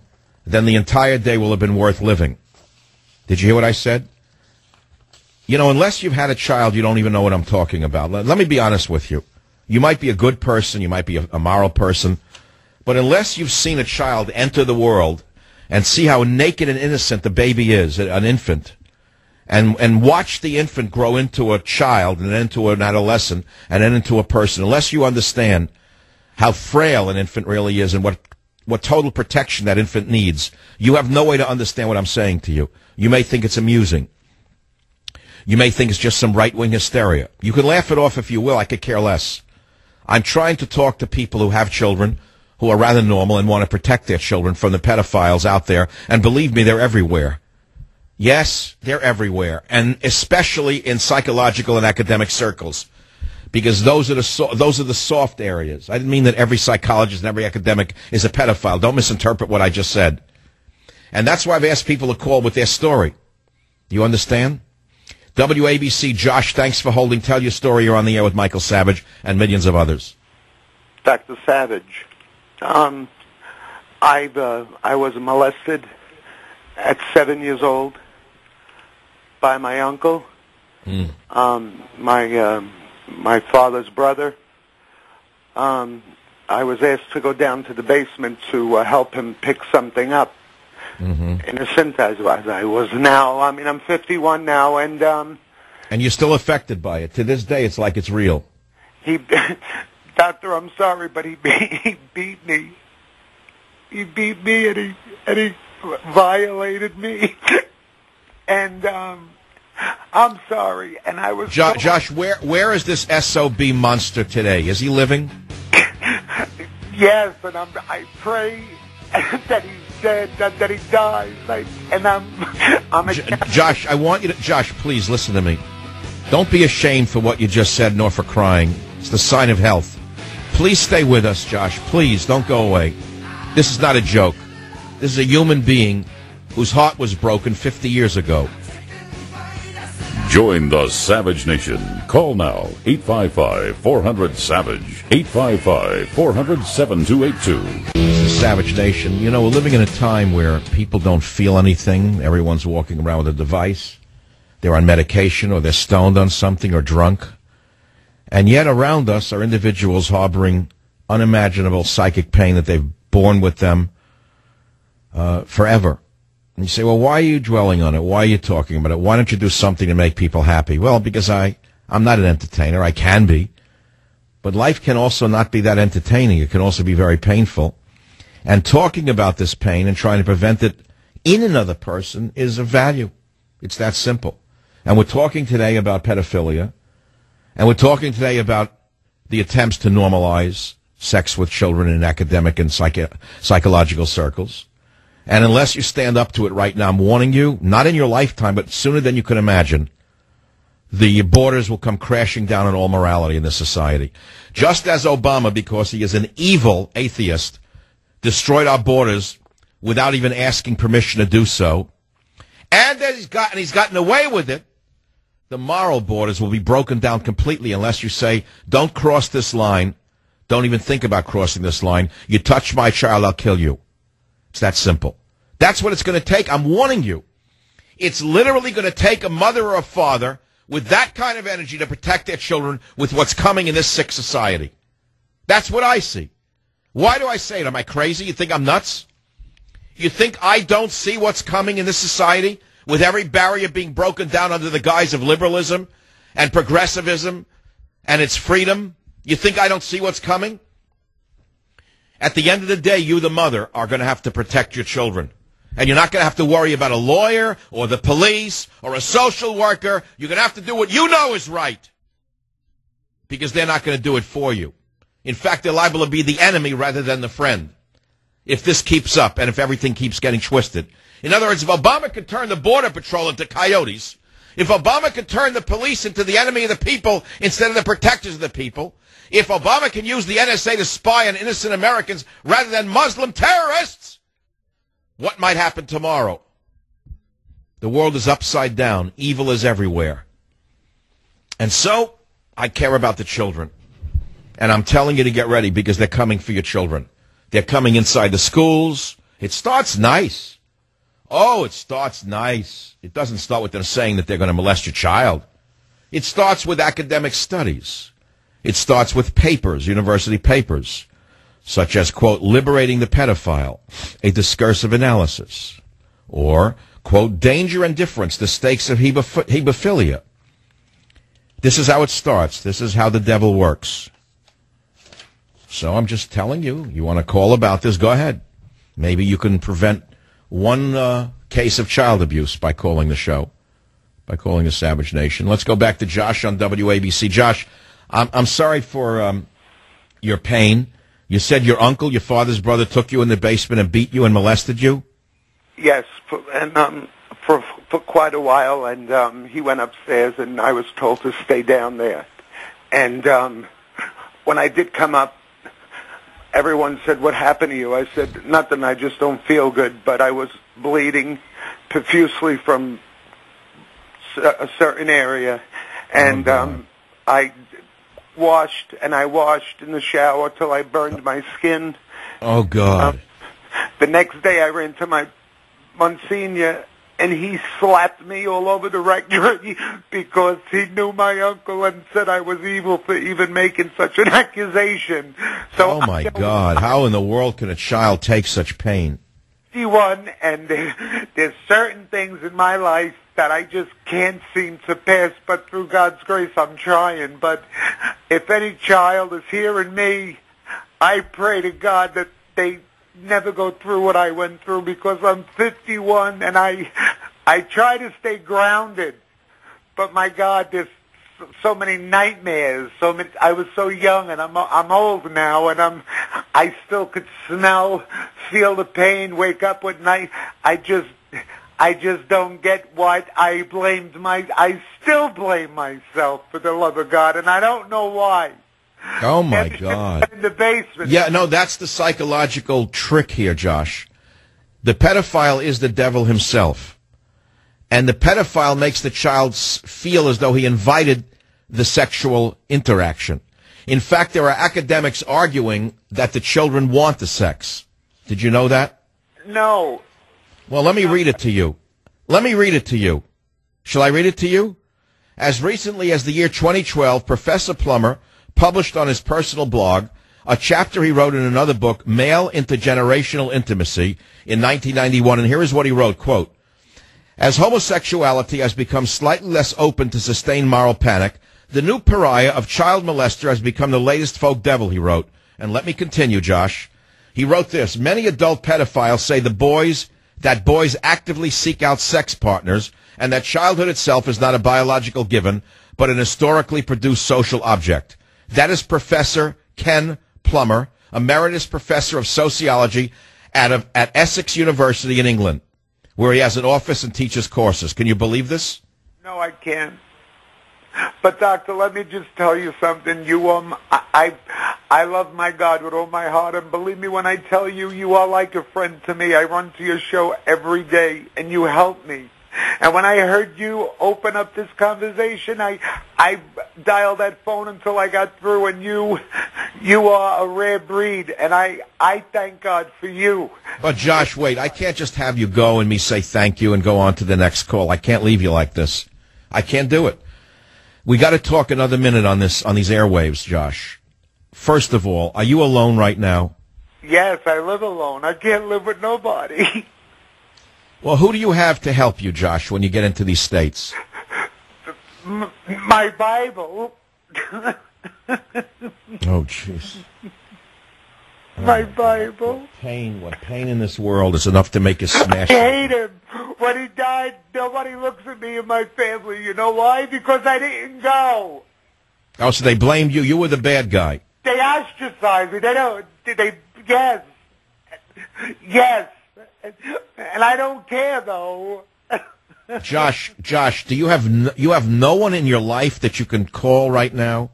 S3: then the entire day will have been worth living. Did you hear what I said? You know, unless you've had a child, you don't even know what I'm talking about. Let me be honest with you. You might be a good person, you might be a moral person, but unless you've seen a child enter the world and see how naked and innocent the baby is, an infant, and watch the infant grow into a child and then into an adolescent and then into a person, unless you understand how frail an infant really is and what total protection that infant needs, you have no way to understand what I'm saying to you. You may think it's amusing. You may think it's just some right-wing hysteria. You can laugh it off if you will. I could care less. I'm trying to talk to people who have children who are rather normal and want to protect their children from the pedophiles out there. And believe me, they're everywhere. Yes, they're everywhere, and especially in psychological and academic circles, because those are the soft areas. I didn't mean that every psychologist and every academic is a pedophile. Don't misinterpret what I just said. And that's why I've asked people to call with their story. Do you understand? WABC, Josh, thanks for holding. Tell your story. You're on the air with Michael Savage and millions of others.
S7: Dr. Savage, I was molested at 7 years old by my uncle, my father's brother. I was asked to go down to the basement to help him pick something up. Innocent as I was now. I mean, I'm 51 now, and
S3: you're still affected by it. To this day, it's like it's real.
S7: Doctor, I'm sorry, but he beat me. He beat me, and he violated me. And I'm sorry, and I was...
S3: Josh, where is this SOB monster today? Is he living?
S7: Yes, and I pray that he's dead, that he dies. I'm a
S3: Josh, I want you to... Josh, please, listen to me. Don't be ashamed for what you just said, nor for crying. It's the sign of health. Please stay with us, Josh. Please, don't go away. This is not a joke. This is a human being whose heart was broken 50 years ago.
S1: Join the Savage Nation. Call now, 855-400-SAVAGE, 855-400-7282.
S3: This is Savage Nation. You know, we're living in a time where people don't feel anything. Everyone's walking around with a device. They're on medication, or they're stoned on something, or drunk. And yet around us are individuals harboring unimaginable psychic pain that they've borne with them forever. And you say, well, why are you dwelling on it? Why are you talking about it? Why don't you do something to make people happy? Well, because I'm not an entertainer. I can be. But life can also not be that entertaining. It can also be very painful. And talking about this pain and trying to prevent it in another person is of value. It's that simple. And we're talking today about pedophilia. And we're talking today about the attempts to normalize sex with children in academic and psychological circles. And unless you stand up to it right now, I'm warning you, not in your lifetime, but sooner than you can imagine, the borders will come crashing down on all morality in this society. Just as Obama, because he is an evil atheist, destroyed our borders without even asking permission to do so, and that he's gotten away with it, the moral borders will be broken down completely unless you say, don't cross this line. Don't even think about crossing this line. You touch my child, I'll kill you. It's that simple. That's what it's going to take. I'm warning you. It's literally going to take a mother or a father with that kind of energy to protect their children with what's coming in this sick society. That's what I see. Why do I say it? Am I crazy? You think I'm nuts? You think I don't see what's coming in this society with every barrier being broken down under the guise of liberalism and progressivism and its freedom? You think I don't see what's coming? At the end of the day, you, the mother, are going to have to protect your children. And you're not going to have to worry about a lawyer or the police or a social worker. You're going to have to do what you know is right, because they're not going to do it for you. In fact, they're liable to be the enemy rather than the friend if this keeps up and if everything keeps getting twisted. In other words, if Obama could turn the Border Patrol into coyotes, if Obama could turn the police into the enemy of the people instead of the protectors of the people, if Obama can use the NSA to spy on innocent Americans rather than Muslim terrorists, what might happen tomorrow? The world is upside down. Evil is everywhere. And so, I care about the children. And I'm telling you to get ready, because they're coming for your children. They're coming inside the schools, It starts nice. Oh, it starts nice. It doesn't start with them saying that they're going to molest your child. It starts with academic studies. It starts with papers, university papers, such as, quote, Liberating the Pedophile, a discursive analysis, or, quote, Danger and Difference, the Stakes of Hebephilia. This is how it starts. This is how the devil works. So I'm just telling you, you want to call about this, go ahead. Maybe you can prevent one case of child abuse by calling the show, by calling the Savage Nation. Let's go back to Josh on WABC. Josh, I'm sorry for your pain. You said your uncle, your father's brother, took you in the basement and beat you and molested you?
S7: Yes, for quite a while, and he went upstairs, and I was told to stay down there. And when I did come up, everyone said, "What happened to you?" I said, "Nothing, I just don't feel good," but I was bleeding profusely from a certain area, and I washed in the shower till I burned my skin.
S3: Oh, God.
S7: The next day I ran to my Monsignor, and he slapped me all over the rectory because he knew my uncle and said I was evil for even making such an accusation. So
S3: oh, my God. How in the world can a child take such pain?
S7: 51, and there's certain things in my life that I just can't seem to pass, but through God's grace I'm trying. But if any child is hearing me, I pray to God that they never go through what I went through, because I'm 51 and I try to stay grounded. But my God, there's so many nightmares. I was so young, and I'm old now, and I still could smell, feel the pain, wake up at night. I just don't get what I still blame myself, for the love of God, and I don't know why.
S3: Oh, my God.
S7: In the basement.
S3: Yeah, no, that's the psychological trick here, Josh. The pedophile is the devil himself. And the pedophile makes the child feel as though he invited the sexual interaction. In fact, there are academics arguing that the children want the sex. Did you know that?
S7: No.
S3: Well, let me read it to you. Shall I read it to you? As recently as the year 2012, Professor Plummer published on his personal blog a chapter he wrote in another book, Male Intergenerational Intimacy, in 1991. And here is what he wrote, quote, As homosexuality has become slightly less open to sustain moral panic, the new pariah of child molester has become the latest folk devil, he wrote. And let me continue, Josh. He wrote this, Many adult pedophiles say that boys actively seek out sex partners, and that childhood itself is not a biological given, but an historically produced social object. That is Professor Ken Plummer, emeritus professor of sociology at Essex University in England, where he has an office and teaches courses. Can you believe this?
S7: No, I can't. But, Doctor, let me just tell you something. I love my God with all my heart, and believe me when I tell you, you are like a friend to me. I run to your show every day, and you help me. And when I heard you open up this conversation, I dialed that phone until I got through, and you are a rare breed, and I thank God for you.
S3: But, Josh, wait, I can't just have you go and me say thank you and go on to the next call. I can't leave you like this. I can't do it. We got to talk another minute on these airwaves, Josh. First of all, are you alone right now?
S7: Yes, I live alone. I can't live with nobody.
S3: Well, who do you have to help you, Josh, when you get into these states?
S7: My Bible.
S3: Oh, jeez.
S7: My Bible.
S3: What pain in this world is enough to make you smash
S7: I hate him. When he died, nobody looks at me and my family. You know why? Because I didn't go.
S3: Oh, so they blamed you. You were the bad guy.
S7: They ostracized me. Yes. Yes. And I don't care, though.
S3: Josh, do you have no one in your life that you can call right now?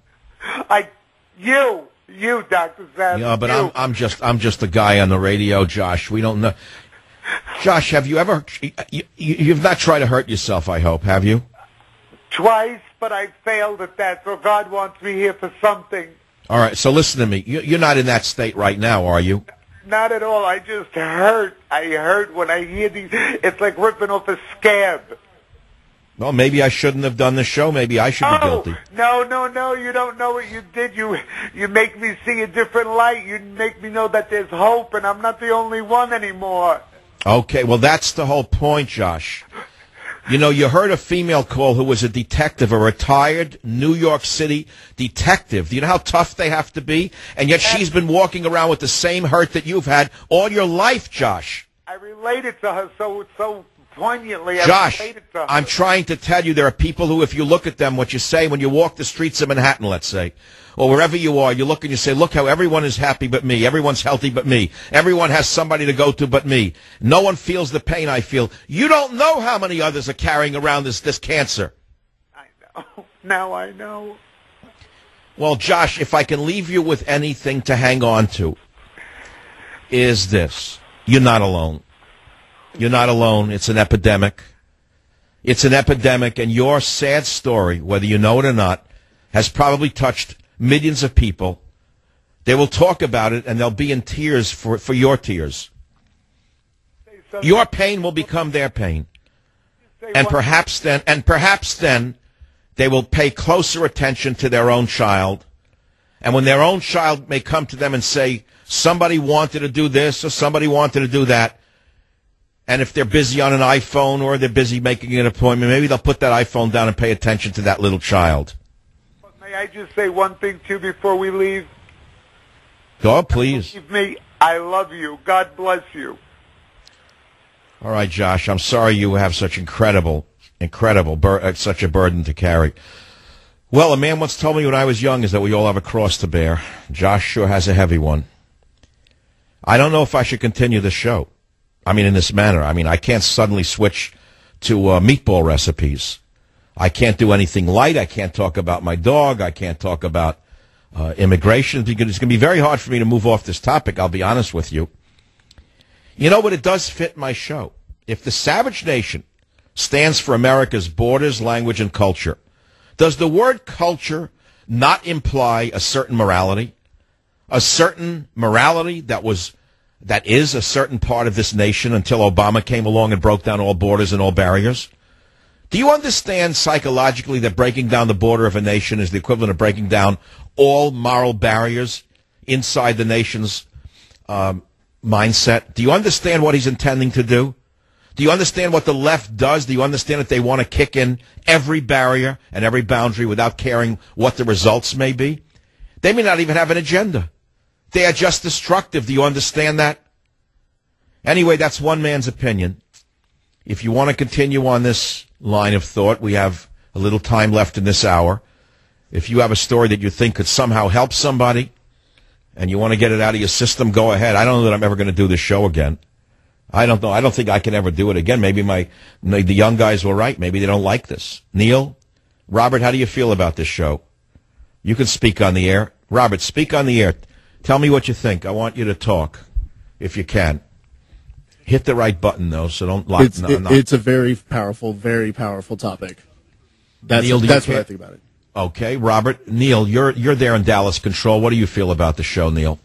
S7: You, Dr. Sam.
S3: Yeah, but I'm just a guy on the radio, Josh. We don't know. Josh, have you ever? You've not tried to hurt yourself, I hope, have you?
S7: Twice, but I failed at that. So God wants me here for something.
S3: All right. So listen to me. You're not in that state right now, are you?
S7: Not at all. I just hurt. I hurt when I hear these. It's like ripping off a scab.
S3: Well, maybe I shouldn't have done the show. Maybe I should be guilty.
S7: No. You don't know what you did. You make me see a different light. You make me know that there's hope, and I'm not the only one anymore.
S3: Okay, well, that's the whole point, Josh. You know, you heard a female call who was a detective, a retired New York City detective. Do you know how tough they have to be? And yet she's been walking around with the same hurt that you've had all your life, Josh.
S7: I related to her so poignantly.
S3: Josh, I'm trying to tell you there are people who, if you look at them, what you say when you walk the streets of Manhattan, let's say, or wherever you are, you look and you say, look how everyone is happy but me. Everyone's healthy but me. Everyone has somebody to go to but me. No one feels the pain I feel. You don't know how many others are carrying around this cancer.
S7: I know. Now I know.
S3: Well, Josh, if I can leave you with anything to hang on to, is this. You're not alone. You're not alone. It's an epidemic. It's an epidemic, and your sad story, whether you know it or not, has probably touched millions of people. They will talk about it, and they'll be in tears for your tears. Your pain will become their pain. And perhaps then, they will pay closer attention to their own child. And when their own child may come to them and say, somebody wanted to do this or somebody wanted to do that, and if they're busy on an iPhone or they're busy making an appointment, maybe they'll put that iPhone down and pay attention to that little child.
S7: May I just say one thing, too, before we leave?
S3: Go, please.
S7: Believe me, I love you. God bless you.
S3: All right, Josh, I'm sorry you have such such a burden to carry. Well, a man once told me when I was young is that we all have a cross to bear. Josh sure has a heavy one. I don't know if I should continue the show. I mean, in this manner. I mean, I can't suddenly switch to meatball recipes. I can't do anything light. I can't talk about my dog. I can't talk about immigration, because it's going to be very hard for me to move off this topic, I'll be honest with you. You know what? It does fit my show. If the Savage Nation stands for America's borders, language, and culture, does the word culture not imply a certain morality? A certain morality that is a certain part of this nation until Obama came along and broke down all borders and all barriers? Do you understand psychologically that breaking down the border of a nation is the equivalent of breaking down all moral barriers inside the nation's mindset? Do you understand what he's intending to do? Do you understand what the left does? Do you understand that they want to kick in every barrier and every boundary without caring what the results may be? They may not even have an agenda. They are just destructive. Do you understand that? Anyway, that's one man's opinion. If you want to continue on this line of thought, we have a little time left in this hour. If you have a story that you think could somehow help somebody and you want to get it out of your system, go ahead. I don't know that I'm ever going to do this show again. I don't know. I don't think I can ever do it again. Maybe the young guys were right. Maybe they don't like this. Neil, Robert, how do you feel about this show? You can speak on the air. Robert, speak on the air. Tell me what you think. I want you to talk, if you can. Hit the right button, though, so don't lock.
S8: It's a very powerful topic. That's what I think about it.
S3: Okay, Robert. Neil, you're there in Dallas Control. What do you feel about the show, Neil?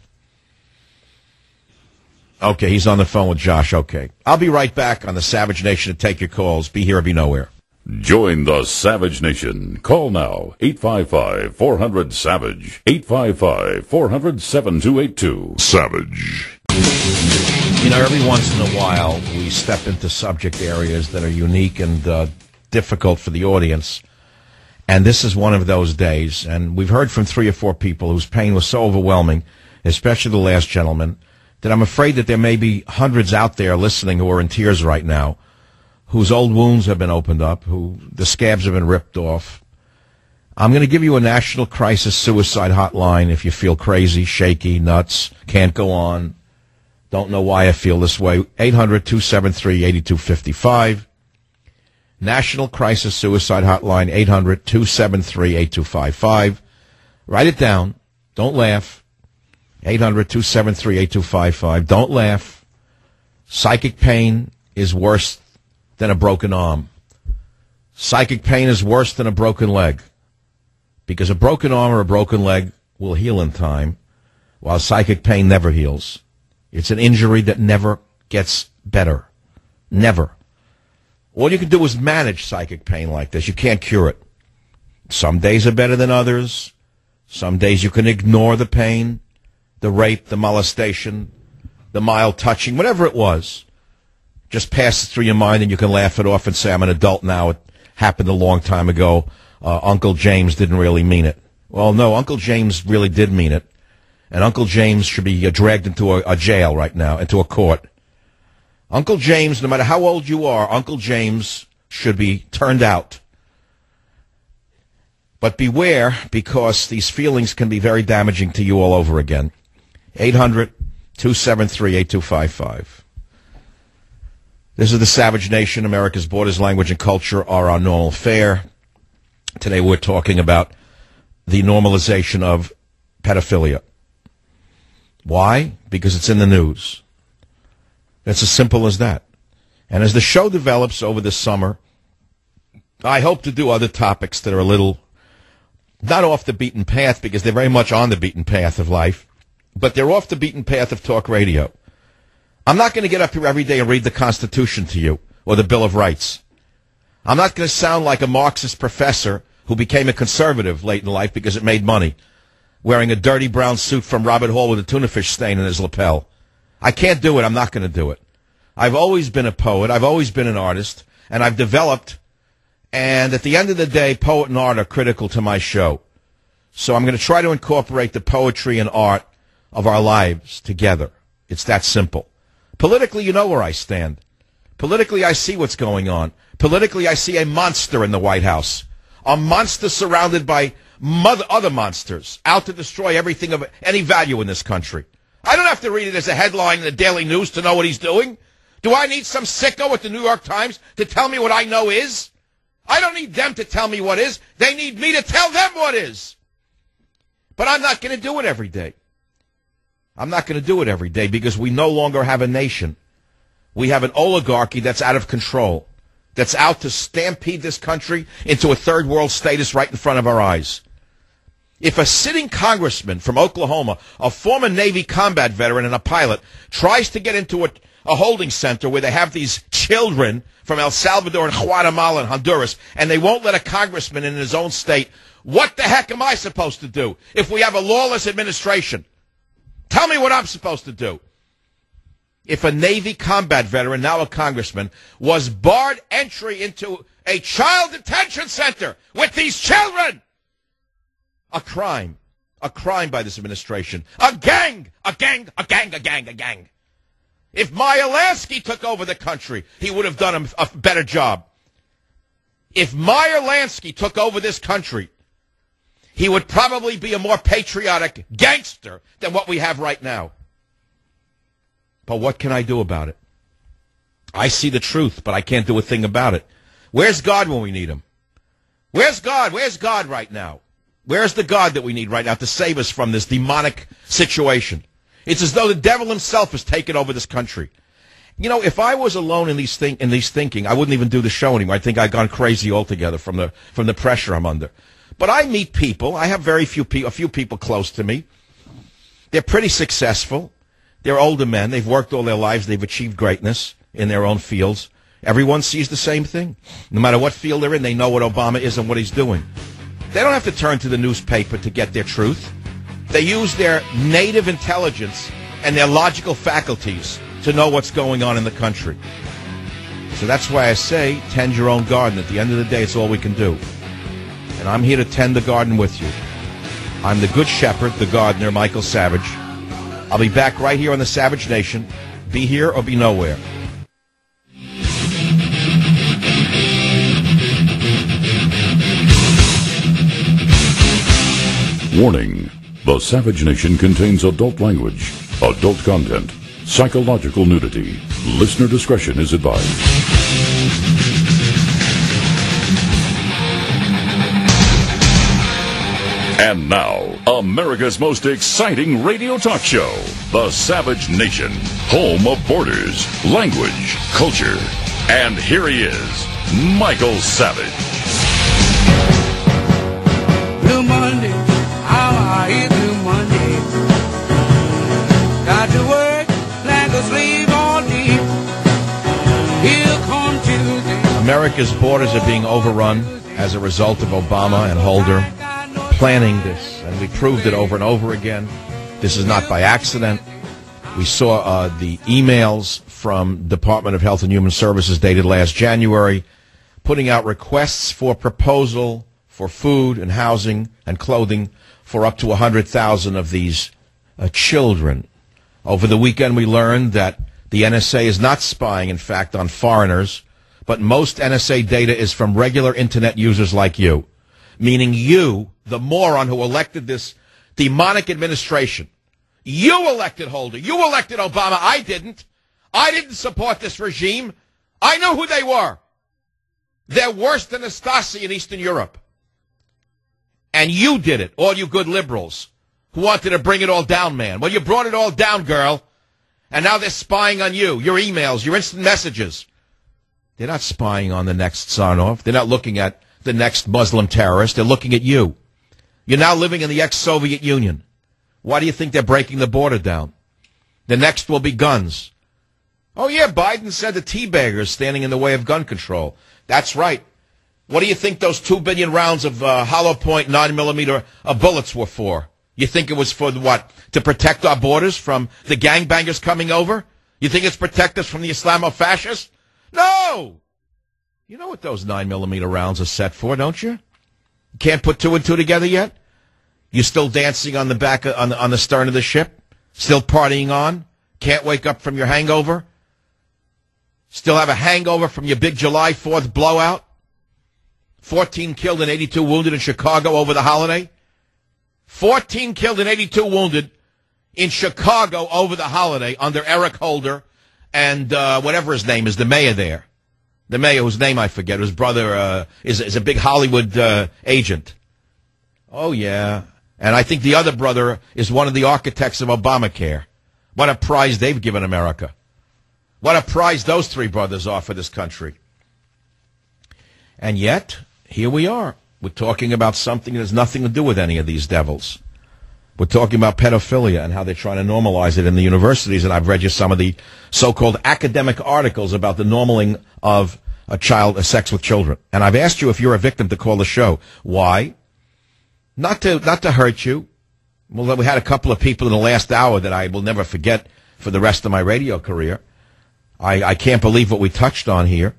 S3: Okay, he's on the phone with Josh. Okay. I'll be right back on the Savage Nation to take your calls. Be here or be nowhere.
S1: Join the Savage Nation. Call now, 855-400-SAVAGE, 855-400-7282. Savage.
S3: You know, every once in a while, we step into subject areas that are unique and difficult for the audience. And this is one of those days. And we've heard from 3 or 4 people whose pain was so overwhelming, especially the last gentleman, that I'm afraid that there may be hundreds out there listening who are in tears right now, whose old wounds have been opened up, who the scabs have been ripped off. I'm going to give you a National Crisis Suicide Hotline if you feel crazy, shaky, nuts, can't go on, don't know why I feel this way. 800-273-8255. National Crisis Suicide Hotline, 800-273-8255. Write it down. Don't laugh. 800-273-8255. Don't laugh. Psychic pain is worse than a broken arm. Psychic pain is worse than a broken leg, because a broken arm or a broken leg will heal in time, while psychic pain never heals. It's an injury that never gets better. Never. All you can do is manage psychic pain like this. You can't cure it. Some days are better than others. Some days you can ignore the pain, the rape, the molestation, the mild touching, whatever it was. Just passes through your mind and you can laugh it off and say, I'm an adult now. It happened a long time ago. Uncle James didn't really mean it. Well, no, Uncle James really did mean it. And Uncle James should be dragged into a jail right now, into a court. Uncle James, no matter how old you are, Uncle James should be turned out. But beware, because these feelings can be very damaging to you all over again. 800-273-8255. This is the Savage Nation. America's borders, language, and culture are our normal fare. Today we're talking about the normalization of pedophilia. Why? Because it's in the news. It's as simple as that. And as the show develops over the summer, I hope to do other topics that are a little, not off the beaten path, because they're very much on the beaten path of life, but they're off the beaten path of talk radio. I'm not going to get up here every day and read the Constitution to you, or the Bill of Rights. I'm not going to sound like a Marxist professor who became a conservative late in life because it made money, wearing a dirty brown suit from Robert Hall with a tuna fish stain in his lapel. I can't do it. I'm not going to do it. I've always been a poet. I've always been an artist, and I've developed, and at the end of the day, poet and art are critical to my show. So I'm going to try to incorporate the poetry and art of our lives together. It's that simple. Politically, you know where I stand. Politically, I see what's going on. Politically, I see a monster in the White House. A monster surrounded by other monsters out to destroy everything of any value in this country. I don't have to read it as a headline in the Daily News to know what he's doing. Do I need some sicko at the New York Times to tell me what I know is? I don't need them to tell me what is. They need me to tell them what is. But I'm not going to do it every day. I'm not going to do it every day because we no longer have a nation. We have an oligarchy that's out of control, that's out to stampede this country into a third world status right in front of our eyes. If a sitting congressman from Oklahoma, a former Navy combat veteran and a pilot, tries to get into a holding center where they have these children from El Salvador and Guatemala and Honduras, and they won't let a congressman in his own state, what the heck am I supposed to do if we have a lawless administration? Tell me what I'm supposed to do. If a Navy combat veteran, now a congressman, was barred entry into a child detention center with these children, a crime by this administration, a gang. If Meyer Lansky took over the country, he would have done a better job. If Meyer Lansky took over this country, he would probably be a more patriotic gangster than what we have right now. But what can I do about it? I see the truth, but I can't do a thing about it. Where's God when we need him? Where's God? Where's God right now? Where's the God that we need right now to save us from this demonic situation? It's as though the devil himself has taken over this country. You know, if I was alone in these thinking, I wouldn't even do the show anymore. I think I'd gone crazy altogether from the pressure I'm under. But I meet people. I have a few people close to me. They're pretty successful. They're older men. They've worked all their lives. They've achieved greatness in their own fields. Everyone sees the same thing. No matter what field they're in, they know what Obama is and what he's doing. They don't have to turn to the newspaper to get their truth. They use their native intelligence and their logical faculties to know what's going on in the country. So that's why I say, tend your own garden. At the end of the day, it's all we can do. And I'm here to tend the garden with you. I'm the good shepherd, the gardener, Michael Savage. I'll be back right here on the Savage Nation. Be here or be nowhere.
S1: Warning. The Savage Nation contains adult language, adult content, psychological nudity. Listener discretion is advised. And now, America's most exciting radio talk show, The Savage Nation, home of borders, language, culture. And here he is, Michael Savage.
S2: Blue Monday, how are you, Blue Monday? Got to work,
S3: America's borders are being overrun as a result of Obama and Holder planning this, and we proved it over and over again. This is not by accident. We saw the emails from Department of Health and Human Services dated last January, putting out requests for proposal for food and housing and clothing for up to 100,000 of these children. Over the weekend, we learned that the NSA is not spying, in fact, on foreigners, but most NSA data is from regular Internet users like you, meaning you, the moron who elected this demonic administration. You elected Holder. You elected Obama. I didn't. I didn't support this regime. I know who they were. They're worse than the Stasi in Eastern Europe. And you did it, all you good liberals who wanted to bring it all down, man. Well, you brought it all down, girl. And now they're spying on you, your emails, your instant messages. They're not spying on the next Tsarnov. They're not looking at the next Muslim terrorist. They're looking at you. You're now living in the ex-Soviet Union. Why do you think they're breaking the border down? The next will be guns. Oh, yeah, Biden said the teabaggers standing in the way of gun control. That's right. What do you think those 2 billion rounds of hollow point 9mm bullets were for? You think it was for what? To protect our borders from the gangbangers coming over? You think it's protect us from the Islamofascists? No! You know what those 9mm rounds are set for, don't you? Can't put 2 and 2 together yet? You still dancing on the back on the stern of the ship? Still partying on? Can't wake up from your hangover? Still have a hangover from your big July 4th blowout? 14 killed and 82 wounded in Chicago over the holiday? 14 killed and 82 wounded in Chicago over the holiday under Eric Holder and whatever his name is, the mayor there. The mayor whose name I forget, whose brother is a big Hollywood agent. Oh, yeah. And I think the other brother is one of the architects of Obamacare. What a prize they've given America. What a prize those 3 brothers are for this country. And yet, here we are. We're talking about something that has nothing to do with any of these devils. We're talking about pedophilia and how they're trying to normalize it in the universities. And I've read you some of the so-called academic articles about the normaling of sex with children. And I've asked you if you're a victim to call the show. Why? Not to hurt you. Well, we had a couple of people in the last hour that I will never forget for the rest of my radio career. I can't believe what we touched on here.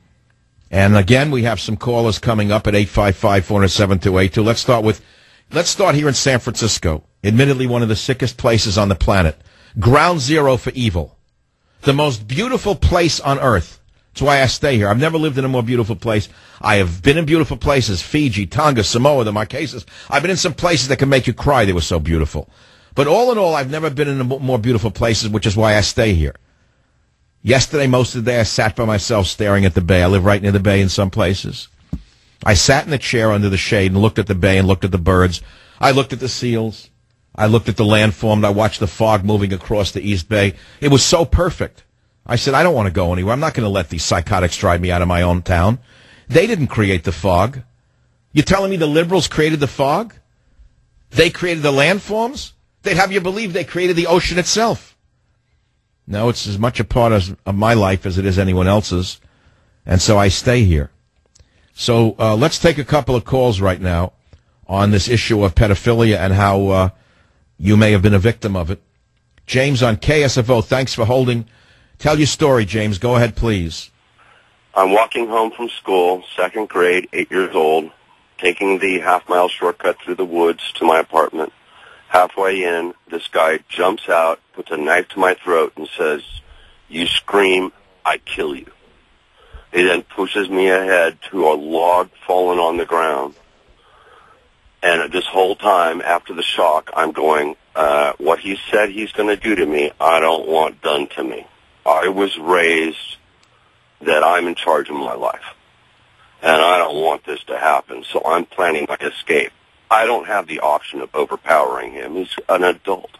S3: And again, we have some callers coming up at 855-407-282. Let's start here in San Francisco. Admittedly, one of the sickest places on the planet. Ground zero for evil. The most beautiful place on earth. That's why I stay here. I've never lived in a more beautiful place. I have been in beautiful places. Fiji, Tonga, Samoa, the Marquesas. I've been in some places that can make you cry. They were so beautiful. But all in all, I've never been in more beautiful places, which is why I stay here. Yesterday, most of the day, I sat by myself staring at the bay. I live right near the bay in some places. I sat in the chair under the shade and looked at the bay and looked at the birds. I looked at the seals. I looked at the landform. I watched the fog moving across the East Bay. It was so perfect. I said, I don't want to go anywhere. I'm not going to let these psychotics drive me out of my own town. They didn't create the fog. You're telling me the liberals created the fog? They created the landforms? They'd have you believe they created the ocean itself. No, it's as much a part of my life as it is anyone else's, and so I stay here. So let's take a couple of calls right now on this issue of pedophilia and how you may have been a victim of it. James on KSFO, thanks for holding. Tell your story, James. Go ahead, please.
S9: I'm walking home from school, 2nd grade, 8 years old, taking the half-mile shortcut through the woods to my apartment. Halfway in, this guy jumps out, puts a knife to my throat, and says, "You scream, I kill you." He then pushes me ahead to a log fallen on the ground. And this whole time, after the shock, I'm going, what he said he's going to do to me, I don't want done to me. I was raised that I'm in charge of my life. And I don't want this to happen, so I'm planning my escape. I don't have the option of overpowering him. He's an adult.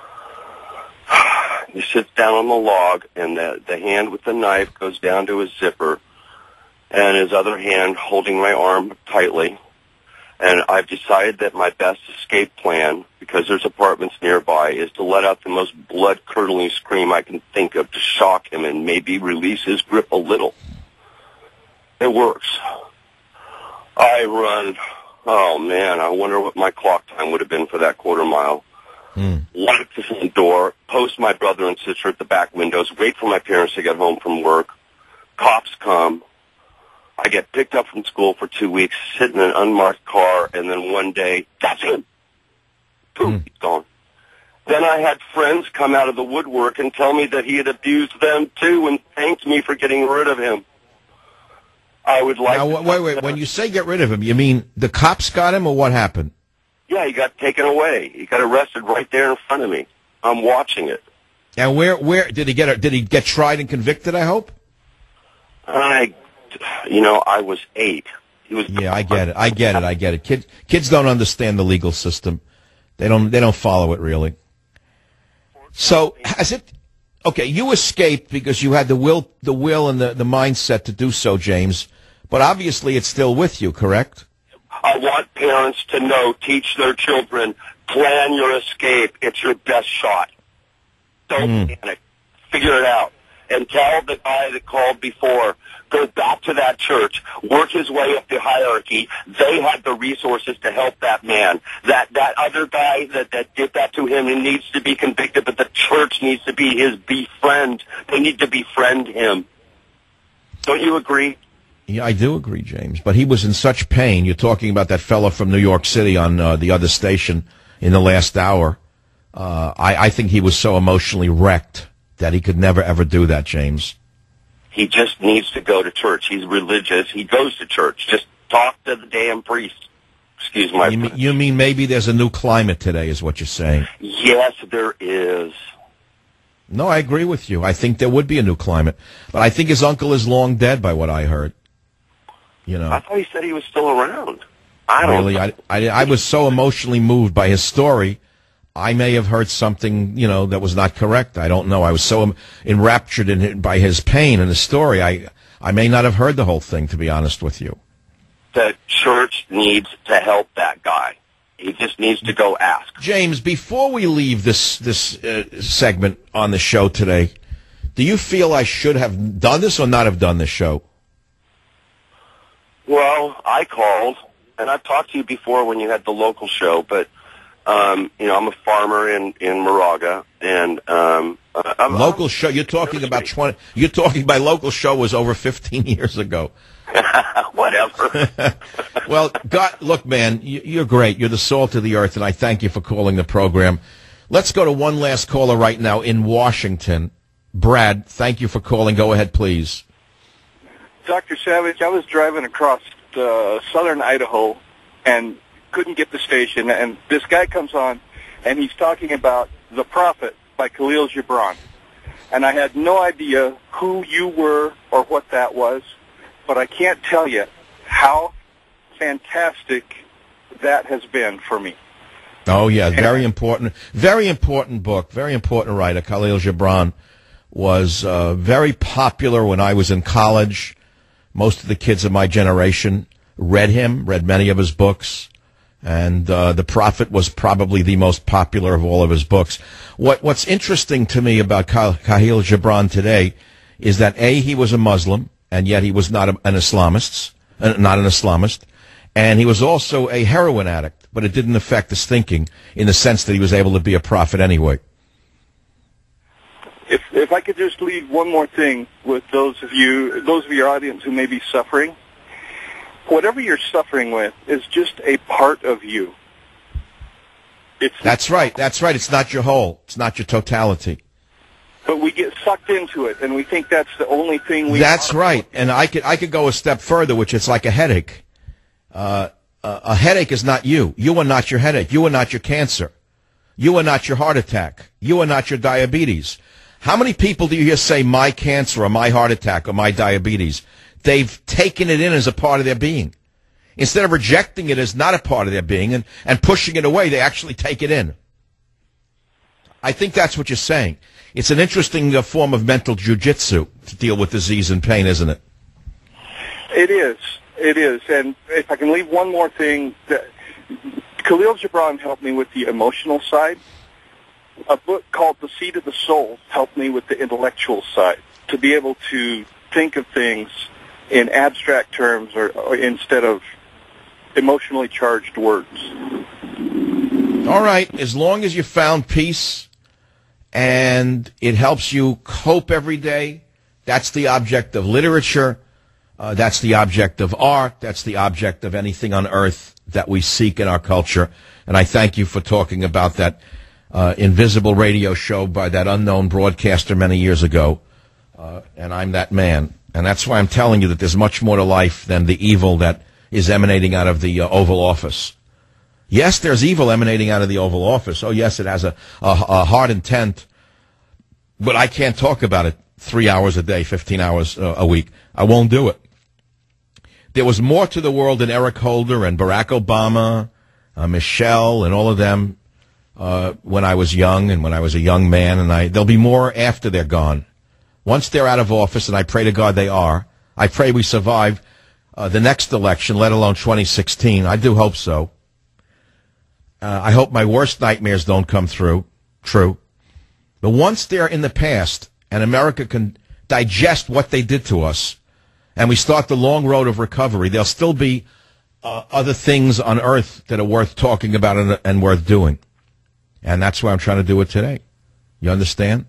S9: He sits down on the log, and the hand with the knife goes down to his zipper, and his other hand holding my arm tightly. And I've decided that my best escape plan, because there's apartments nearby, is to let out the most blood-curdling scream I can think of to shock him and maybe release his grip a little. It works. I run, oh man, I wonder what my clock time would have been for that quarter mile. Lock the front door, post my brother and sister at the back windows, wait for my parents to get home from work. Cops come. I get picked up from school for 2 weeks, sit in an unmarked car, and then one day, that's him. Poof, he's gone. Then I had friends come out of the woodwork and tell me that he had abused them too and thanked me for getting rid of him. I would like
S3: now, wait. When you say get rid of him, you mean the cops got him or what happened?
S9: Yeah, he got taken away. He got arrested right there in front of me. I'm watching it.
S3: And where did he get tried and convicted, I hope?
S9: I was 8. He was.
S3: Yeah, I get it. Kids don't understand the legal system. They don't follow it really. So has it? Okay, you escaped because you had the will and the mindset to do so, James. But obviously, it's still with you, correct?
S9: I want parents to know, teach their children, plan your escape. It's your best shot. Don't panic. Figure it out. And tell the guy that called before, go back to that church, work his way up the hierarchy. They had the resources to help that man. That other guy that did that to him, he needs to be convicted, but the church needs to be his befriend. They need to befriend him. Don't you agree?
S3: Yeah, I do agree, James. But he was in such pain. You're talking about that fellow from New York City on the other station in the last hour. I think he was so emotionally wrecked that he could never, ever do that, James.
S9: He just needs to go to church. He's religious. He goes to church. Just talk to the damn priest. Excuse my French.
S3: You mean maybe there's a new climate today is what you're saying?
S9: Yes, there is.
S3: No, I agree with you. I think there would be a new climate. But I think his uncle is long dead by what I heard. You know.
S9: I thought he said he was still around. I don't know.
S3: I was so emotionally moved by his story, I may have heard something, that was not correct. I don't know. I was so enraptured by his pain and his story, I may not have heard the whole thing, to be honest with you.
S9: The church needs to help that guy. He just needs to go ask.
S3: James, before we leave this segment on the show today, do you feel I should have done this or not have done this show?
S9: Well, I called, and I've talked to you before when you had the local show, but, I'm a farmer in Moraga, and,
S3: local show, you're talking about my local show was over 15 years ago.
S9: Whatever.
S3: Well, look, man, you're great. You're the salt of the earth, and I thank you for calling the program. Let's go to one last caller right now in Washington. Brad, thank you for calling. Go ahead, please.
S10: Dr. Savage, I was driving across southern Idaho and couldn't get the station, and this guy comes on, and he's talking about The Prophet by Khalil Gibran. And I had no idea who you were or what that was, but I can't tell you how fantastic that has been for me.
S3: Oh, yeah, very important book, very important writer. Khalil Gibran was very popular when I was in college. Most of the kids of my generation read many of his books, and The Prophet was probably the most popular of all of his books. What's interesting to me about Khalil Gibran today is that, A, he was a Muslim, and yet he was not an Islamist, and he was also a heroin addict, but it didn't affect his thinking in the sense that he was able to be a prophet anyway.
S10: If I could just leave one more thing with those of your audience who may be suffering, whatever you're suffering with is just a part of you.
S3: That's right. It's not your whole. It's not your totality.
S10: But we get sucked into it, and we think that's the only thing we.
S3: That's right. And I could go a step further, which is like a headache. A headache is not you. You are not your headache. You are not your cancer. You are not your heart attack. You are not your diabetes. How many people do you hear say my cancer or my heart attack or my diabetes? They've taken it in as a part of their being. Instead of rejecting it as not a part of their being and pushing it away, they actually take it in. I think that's what you're saying. It's an interesting form of mental jujitsu to deal with disease and pain, isn't it?
S10: It is. And if I can leave one more thing, Khalil Gibran helped me with the emotional side. A book called The Seed of the Soul helped me with the intellectual side, to be able to think of things in abstract terms or instead of emotionally charged words.
S3: All right, as long as you found peace and it helps you cope every day, that's the object of literature, that's the object of art, that's the object of anything on earth that we seek in our culture. And I thank you for talking about that invisible radio show by that unknown broadcaster many years ago. And I'm that man. And that's why I'm telling you that there's much more to life than the evil that is emanating out of the Oval Office. Yes, there's evil emanating out of the Oval Office. Oh, yes, it has a hard intent. But I can't talk about it 3 hours a day, 15 hours a week. I won't do it. There was more to the world than Eric Holder and Barack Obama, Michelle, and all of them when I was young and when I was a young man. And there'll be more after they're gone. Once they're out of office, and I pray to God they are, I pray we survive the next election, let alone 2016. I do hope so. I hope my worst nightmares don't come true. But once they're in the past and America can digest what they did to us and we start the long road of recovery, there'll still be other things on earth that are worth talking about and worth doing. And that's why I'm trying to do it today. You understand?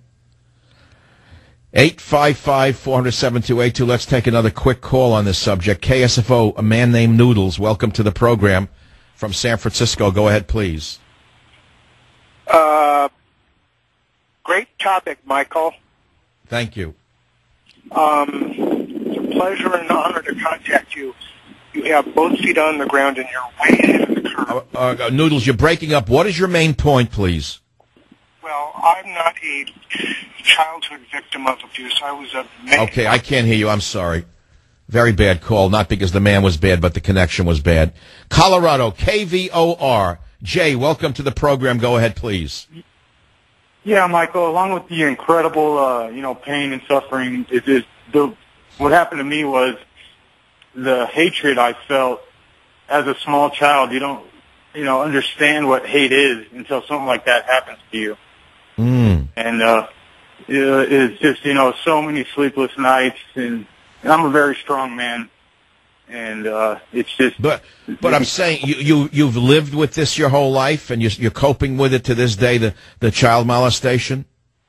S3: 855-400-7282. Let's take another quick call on this subject. KSFO, a man named Noodles. Welcome to the program from San Francisco. Go ahead, please.
S11: Great topic, Michael.
S3: Thank you.
S11: It's a pleasure and an honor to contact you. You have both feet on the ground and you're way ahead of the curve.
S3: Noodles, you're breaking up. What is your main point, please?
S11: Well, I'm not a childhood victim of abuse. I was a man.
S3: Okay, I can't hear you. I'm sorry. Very bad call. Not because the man was bad, but the connection was bad. Colorado, KVOR. Jay, welcome to the program. Go ahead, please.
S12: Yeah, Michael, along with the incredible, pain and suffering, what happened to me was the hatred I felt as a small child. You don't, understand what hate is until something like that happens to you. And it's just, so many sleepless nights, and I'm a very strong man, and it's just. But
S3: I'm saying you've lived with this your whole life, and you're coping with it to this day, the child molestation.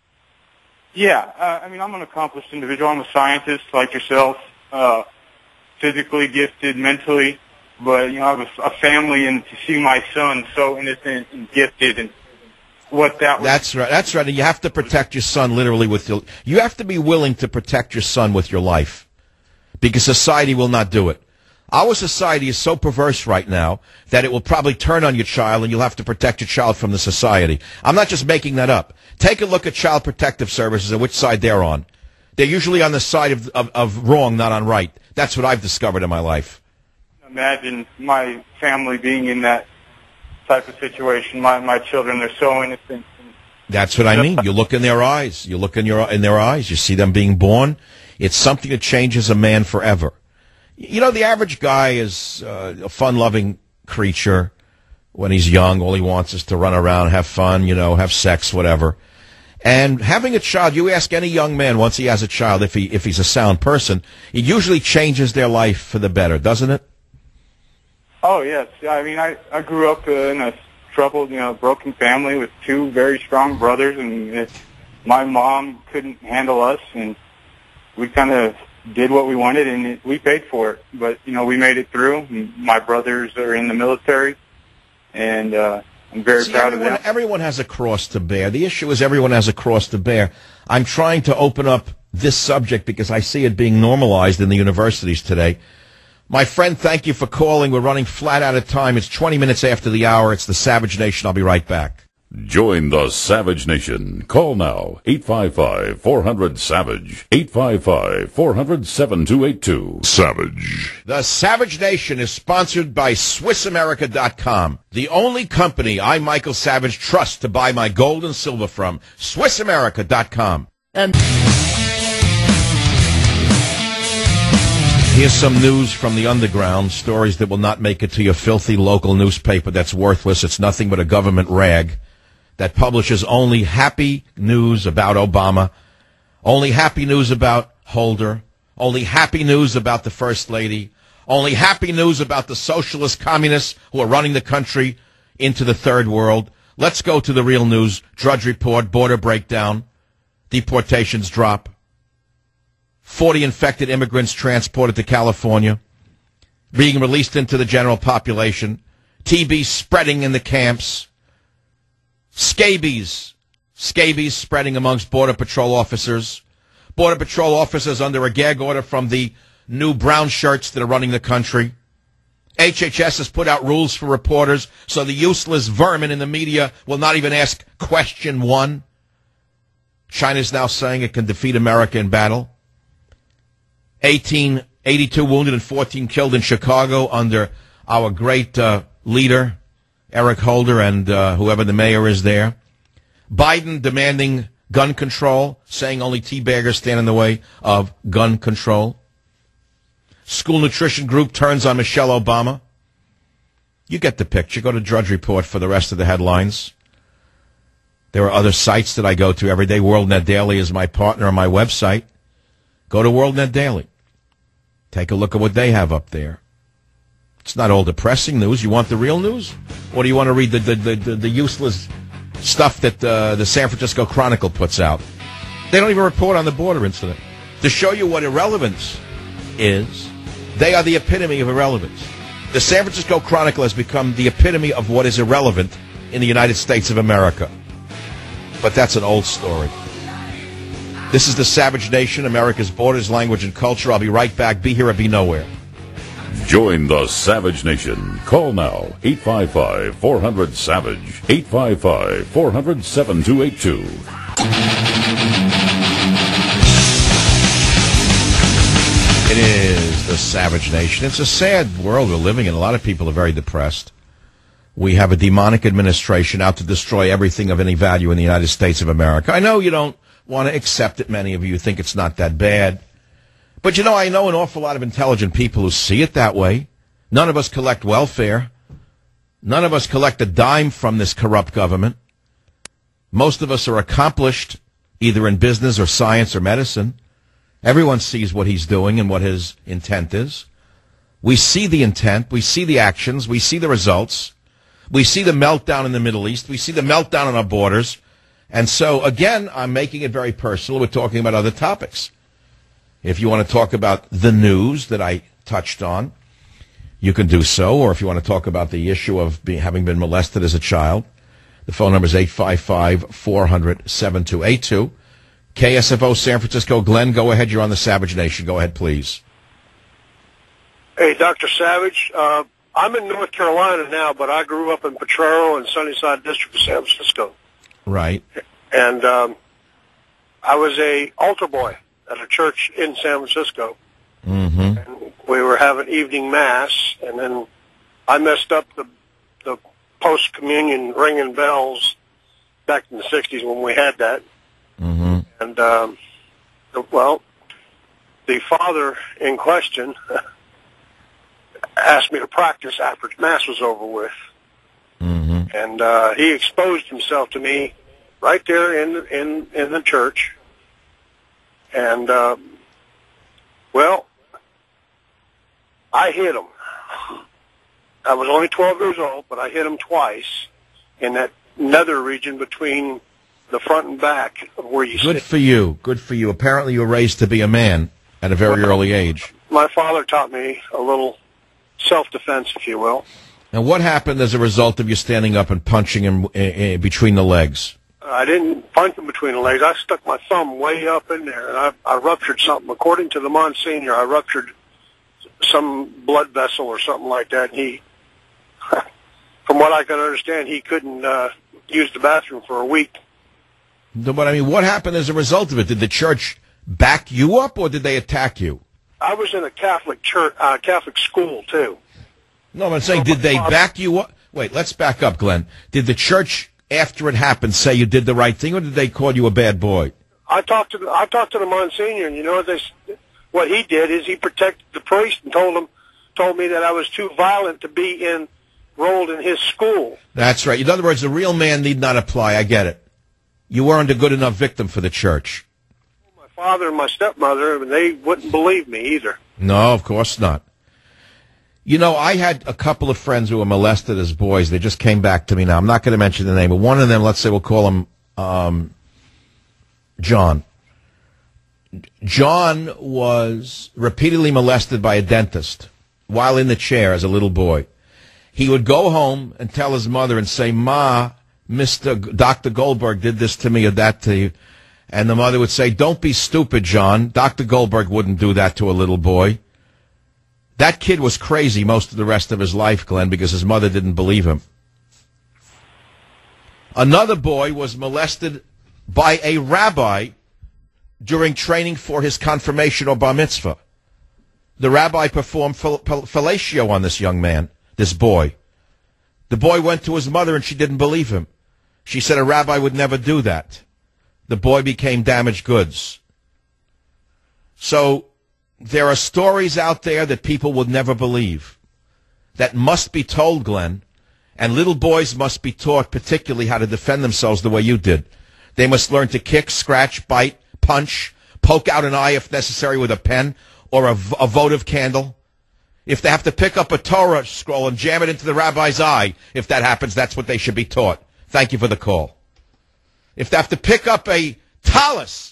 S12: Yeah, I'm an accomplished individual. I'm a scientist like yourself, physically gifted, mentally, but I have a family, and to see my son so innocent and gifted and. That's right. That's right. And you have to protect your son literally you have to be willing to protect your son with your life because society will not do it. Our society is so perverse right now that it will probably turn on your child and you'll have to protect your child from the society. I'm not just making that up. Take a look at Child Protective Services and which side they're on. They're usually on the side of wrong, not on right. That's what I've discovered in my life. Imagine my family being in that type of situation. My children, they're so innocent.
S3: That's what I mean. You look in their eyes. You look in their eyes. You see them being born. It's something that changes a man forever. The average guy is a fun-loving creature when he's young. All he wants is to run around, have fun, have sex, whatever. And having a child, you ask any young man once he has a child, if he's a sound person, it usually changes their life for the better, doesn't it?
S12: Oh, yes. I grew up in a troubled, broken family with two very strong brothers, and my mom couldn't handle us, and we kind of did what we wanted, and we paid for it. But, we made it through. My brothers are in the military, and I'm very proud of them.
S3: Everyone has a cross to bear. The issue is everyone has a cross to bear. I'm trying to open up this subject because I see it being normalized in the universities today. My friend, thank you for calling. We're running flat out of time. It's 20 minutes after the hour. It's the Savage Nation. I'll be right back.
S1: Join the Savage Nation. Call now, 855-400-SAVAGE, 855-400-7282. Savage.
S3: The Savage Nation is sponsored by SwissAmerica.com, the only company I, Michael Savage, trust to buy my gold and silver from. SwissAmerica.com. And here's some news from the underground, stories that will not make it to your filthy local newspaper that's worthless. It's nothing but a government rag that publishes only happy news about Obama, only happy news about Holder, Only happy news about the First Lady. Only happy news about the socialist communists who are running the country into the third world. Let's go to the real news. Drudge Report, border breakdown, deportations drop. 40 infected immigrants transported to California, being released into the general population. TB spreading in the camps. Scabies spreading amongst Border Patrol officers. Border Patrol officers under a gag order from the new brown shirts that are running the country. HHS has put out rules for reporters so the useless vermin in the media will not even ask question one. China's now saying it can defeat America in battle. 82 wounded and 14 killed in Chicago under our great leader, Eric Holder, and whoever the mayor is there. Biden demanding gun control, saying only teabaggers stand in the way of gun control. School nutrition group turns on Michelle Obama. You get the picture. Go to Drudge Report for the rest of the headlines. There are other sites that I go to every day. WorldNet Daily is my partner on my website. Go to WorldNet Daily. Take a look at what they have up there. It's not all depressing news. You want the real news? Or do you want to read the useless stuff that the San Francisco Chronicle puts out? They don't even report on the border incident. To show you what irrelevance is, they are the epitome of irrelevance. The San Francisco Chronicle has become the epitome of what is irrelevant in the United States of America. But that's an old story. This is the Savage Nation, America's borders, language, and culture. I'll be right back. Be here or be nowhere.
S1: Join the Savage Nation. Call now, 855-400-SAVAGE, 855-400-7282.
S3: It is the Savage Nation. It's a sad world we're living in. A lot of people are very depressed. We have a demonic administration out to destroy everything of any value in the United States of America. I know you don't want to accept it. Many of you think it's not that bad. But, you know, I know an awful lot of intelligent people who see it that way. None of us collect welfare. None of us collect a dime from this corrupt government. Most of us are accomplished, either in business or science or medicine. Everyone sees what he's doing and what his intent is. We see the intent. We see the actions. We see the results. We see the meltdown in the Middle East. We see the meltdown on our borders. And so, again, I'm making it very personal. We're talking about other topics. If you want to talk about the news that I touched on, you can do so. Or if you want to talk about the issue of having been molested as a child, the phone number is 855-400-7282. KSFO San Francisco. Glenn, go ahead. You're on the Savage Nation. Go ahead, please.
S13: Hey, Dr. Savage. I'm in North Carolina now, but I grew up in Potrero and Sunnyside District of San Francisco.
S3: Right.
S13: And I was a altar boy at a church in San Francisco.
S3: Mm-hmm.
S13: And we were having evening mass, and then I messed up the post-communion ringing bells back in the 60s when we had that.
S3: Mm-hmm.
S13: And, well, the father in question asked me to practice after mass was over with.
S3: Mm-hmm.
S13: And he exposed himself to me right there in the church. And, well, I hit him. I was only 12 years old, but I hit him twice in that nether region between the front and back of where you sit.
S3: Good for you. Good for you. Apparently you were raised to be a man at a very early age.
S13: My father taught me a little self-defense, if you will.
S3: And what happened as a result of you standing up and punching him between the legs?
S13: I didn't punch him between the legs. I stuck my thumb way up in there, and I ruptured something. According to the Monsignor, I ruptured some blood vessel or something like that. And he, from what I can understand, he couldn't use the bathroom for a week.
S3: But, I mean, what happened as a result of it? Did the church back you up, or did they attack you?
S13: I was in a Catholic church, Catholic school, too.
S3: No, I'm saying, did they back you up? Wait, let's back up, Glenn. Did the church, after it happened, say you did the right thing, or did they call you a bad boy?
S13: I talked to the Monsignor, and you know what he did is he protected the priest and told me that I was too violent to be enrolled in his school.
S3: That's right. In other words, the real man need not apply. I get it. You weren't a good enough victim for the church.
S13: My father and my stepmother, and they wouldn't believe me either.
S3: No, of course not. You know, I had a couple of friends who were molested as boys. They just came back to me now. I'm not going to mention the name, but one of them, let's say we'll call him John. John was repeatedly molested by a dentist while in the chair as a little boy. He would go home and tell his mother and say, "Ma, Dr. Goldberg did this to me or that to you." And the mother would say, "Don't be stupid, John. Dr. Goldberg wouldn't do that to a little boy." That kid was crazy most of the rest of his life, Glenn, because his mother didn't believe him. Another boy was molested by a rabbi during training for his confirmation or bar mitzvah. The rabbi performed fellatio on this young man, this boy. The boy went to his mother and she didn't believe him. She said a rabbi would never do that. The boy became damaged goods. So there are stories out there that people will never believe that must be told, Glenn, and little boys must be taught particularly how to defend themselves the way you did. They must learn to kick, scratch, bite, punch, poke out an eye if necessary with a pen or a votive candle. If they have to pick up a Torah scroll and jam it into the rabbi's eye, if that happens, that's what they should be taught. Thank you for the call. If they have to pick up a tallis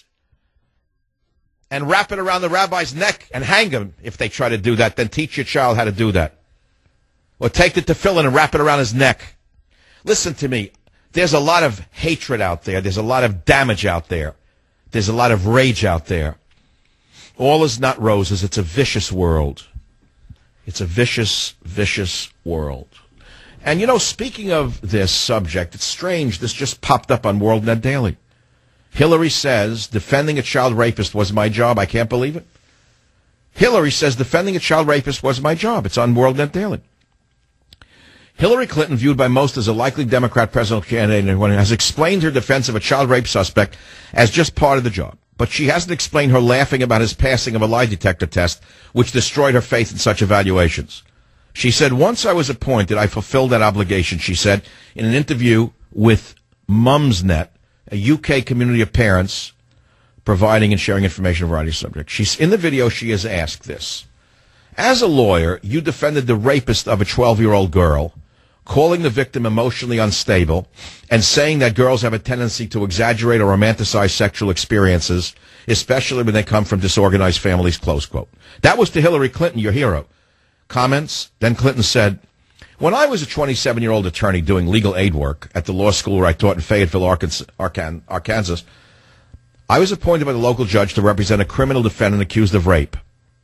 S3: and wrap it around the rabbi's neck and hang him, if they try to do that, then teach your child how to do that. Or take the tefillin and wrap it around his neck. Listen to me. There's a lot of hatred out there. There's a lot of damage out there. There's a lot of rage out there. All is not roses. It's a vicious world. It's a vicious, vicious world. And, you know, speaking of this subject, it's strange. This just popped up on WorldNet Daily. Hillary says, defending a child rapist was my job. I can't believe it. Hillary says, defending a child rapist was my job. It's on WorldNet Daily. Hillary Clinton, viewed by most as a likely Democrat presidential candidate, has explained her defense of a child rape suspect as just part of the job. But she hasn't explained her laughing about his passing of a lie detector test, which destroyed her faith in such evaluations. She said, once I was appointed, I fulfilled that obligation, she said, in an interview with Mumsnet, a UK community of parents providing and sharing information on a variety of subjects. In the video, she is asked this. As a lawyer, you defended the rapist of a 12-year-old girl, calling the victim emotionally unstable and saying that girls have a tendency to exaggerate or romanticize sexual experiences, especially when they come from disorganized families, close quote. That was to Hillary Clinton, your hero. Comments? Then Clinton said, when I was a 27-year-old attorney doing legal aid work at the law school where I taught in Fayetteville, Arkansas, I was appointed by the local judge to represent a criminal defendant accused of rape.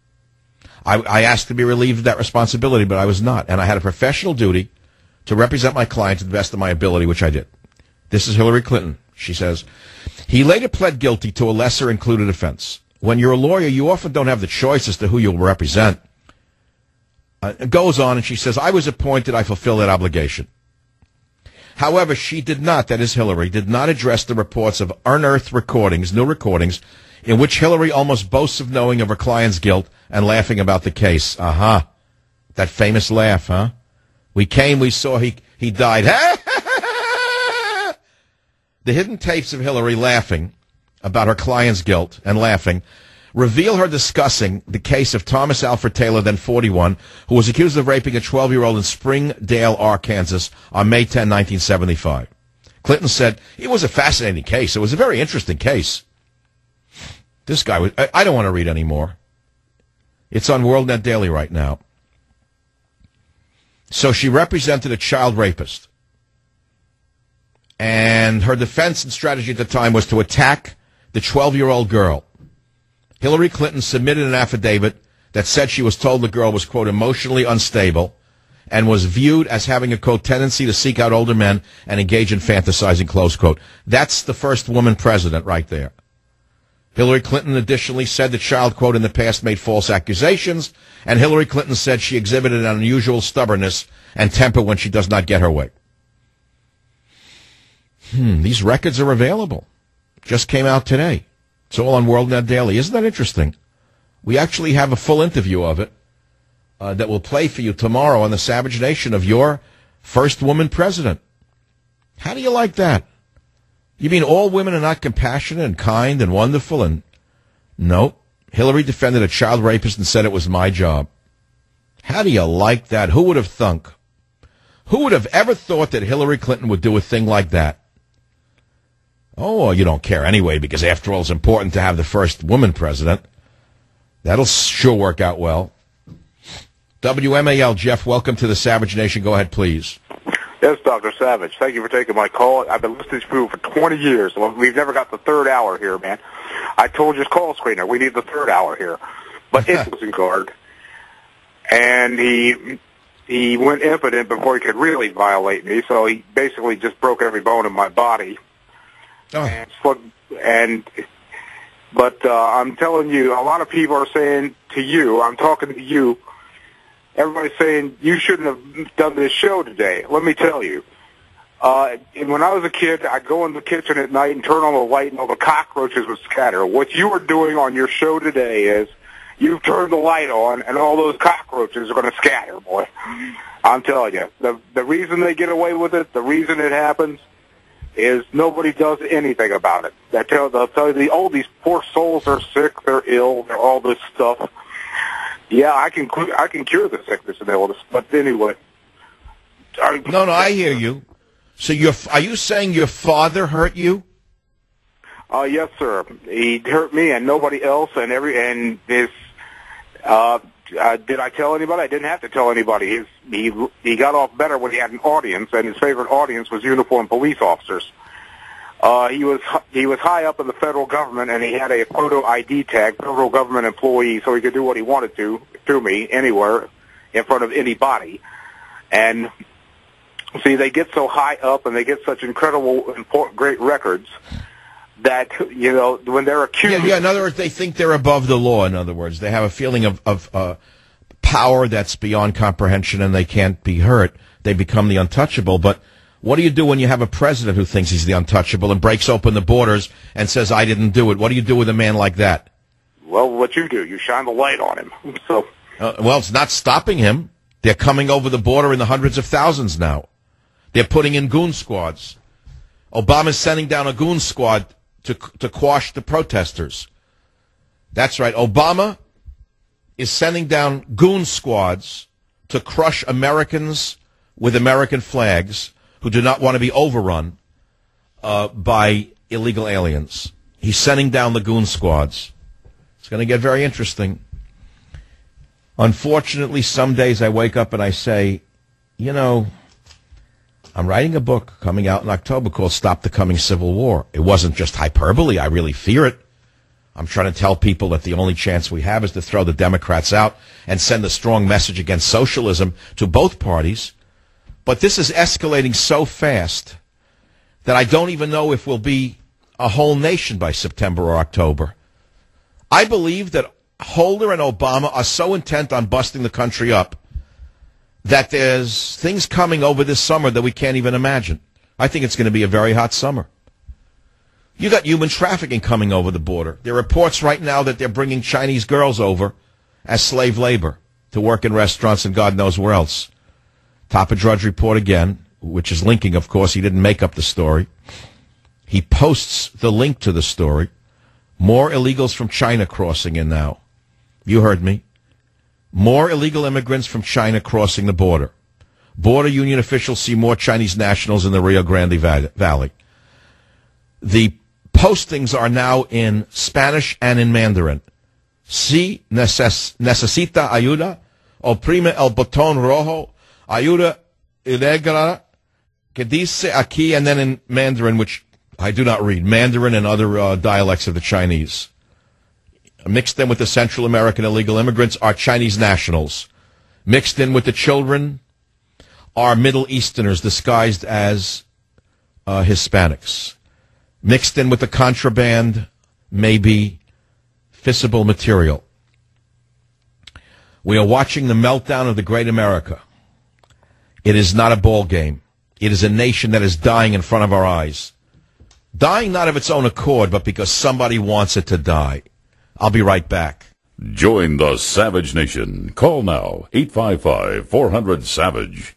S3: I asked to be relieved of that responsibility, but I was not, and I had a professional duty to represent my client to the best of my ability, which I did. This is Hillary Clinton. She says, he later pled guilty to a lesser included offense. When you're a lawyer, you often don't have the choice as to who you'll represent. It goes on, and she says, I was appointed, I fulfill that obligation. However, she did not, that is Hillary, did not address the reports of unearthed recordings, new recordings, in which Hillary almost boasts of knowing of her client's guilt and laughing about the case. That famous laugh, huh? We came, we saw, he died. The hidden tapes of Hillary laughing about her client's guilt and laughing reveal her discussing the case of Thomas Alfred Taylor, then 41, who was accused of raping a 12-year-old in Springdale, Arkansas on May 10, 1975. Clinton said, it was a fascinating case. It was a very interesting case. This guy was, I don't want to read anymore. It's on WorldNet Daily right now. So she represented a child rapist. And her defense and strategy at the time was to attack the 12-year-old girl. Hillary Clinton submitted an affidavit that said she was told the girl was, quote, emotionally unstable and was viewed as having a, quote, tendency to seek out older men and engage in fantasizing, close quote. That's the first woman president right there. Hillary Clinton additionally said the child, quote, in the past made false accusations, and Hillary Clinton said she exhibited an unusual stubbornness and temper when she does not get her way. These records are available. Just came out today. It's all on WorldNet Daily. Isn't that interesting? We actually have a full interview of it that will play for you tomorrow on the Savage Nation of your first woman president. How do you like that? You mean all women are not compassionate and kind and wonderful and Nope. Hillary defended a child rapist and said it was my job. How do you like that? Who would have thunk? Who would have ever thought that Hillary Clinton would do a thing like that? Oh, well, you don't care anyway, because after all, it's important to have the first woman president. That'll sure work out well. WMAL, Jeff, welcome to the Savage Nation. Go ahead, please.
S14: Yes, Dr. Savage. Thank you for taking my call. I've been listening to you for 20 years. We've never got the third hour here, man. I told your call screener we need the third hour here. But it was in guard. And he went impotent before he could really violate me, so he basically just broke every bone in my body. Oh. But I'm telling you, a lot of people are saying to you, I'm talking to you, everybody's saying you shouldn't have done this show today. Let me tell you. When I was a kid, I'd go in the kitchen at night and turn on the light and all the cockroaches would scatter. What you are doing on your show today is you've turned the light on and all those cockroaches are going to scatter, boy. I'm telling you. The reason they get away with it, the reason it happens, is nobody does anything about it. They'll tell you, oh, these poor souls are sick, they're ill, they're all this stuff. Yeah, I can cure the sickness and illness, but anyway.
S3: No, I hear you. So are you saying your father hurt you?
S14: Yes, sir. He hurt me and nobody else, did I tell anybody? I didn't have to tell anybody. He got off better when he had an audience, and his favorite audience was uniformed police officers. He was high up in the federal government, and he had a photo ID tag, federal government employee, so he could do what he wanted to me anywhere in front of anybody. And see, they get so high up, and they get such incredible, important, great records that, when they're accused...
S3: Yeah, in other words, they think they're above the law, in other words. They have a feeling of power that's beyond comprehension, and they can't be hurt. They become the untouchable. But what do you do when you have a president who thinks he's the untouchable and breaks open the borders and says, I didn't do it? What do you do with a man like that?
S14: Well, what you do, you shine the light on him. So,
S3: well, it's not stopping him. They're coming over the border in the hundreds of thousands now. They're putting in goon squads. Obama's sending down a goon squad to quash the protesters. That's right. Obama is sending down goon squads to crush Americans with American flags who do not want to be overrun by illegal aliens. He's sending down the goon squads. It's going to get very interesting. Unfortunately, some days I wake up and I say, I'm writing a book coming out in October called Stop the Coming Civil War. It wasn't just hyperbole. I really fear it. I'm trying to tell people that the only chance we have is to throw the Democrats out and send a strong message against socialism to both parties. But this is escalating so fast that I don't even know if we'll be a whole nation by September or October. I believe that Holder and Obama are so intent on busting the country up that there's things coming over this summer that we can't even imagine. I think it's going to be a very hot summer. You got human trafficking coming over the border. There are reports right now that they're bringing Chinese girls over as slave labor to work in restaurants and God knows where else. Top of Drudge Report again, which is linking, of course. He didn't make up the story. He posts the link to the story. More illegals from China crossing in now. You heard me. More illegal immigrants from China crossing the border. Border Union officials see more Chinese nationals in the Rio Grande Valley. The postings are now in Spanish and in Mandarin. Si necesita ayuda, oprime el botón rojo, ayuda ilegal, que dice aquí, and then in Mandarin, which I do not read, Mandarin and other dialects of the Chinese. Mixed in with the Central American illegal immigrants are Chinese nationals. Mixed in with the children are Middle Easterners disguised as Hispanics. Mixed in with the contraband may be fissile material. We are watching the meltdown of the great America. It is not a ball game. It is a nation that is dying in front of our eyes. Dying not of its own accord, but because somebody wants it to die. I'll be right back.
S1: Join the Savage Nation. Call now, 855-400-SAVAGE,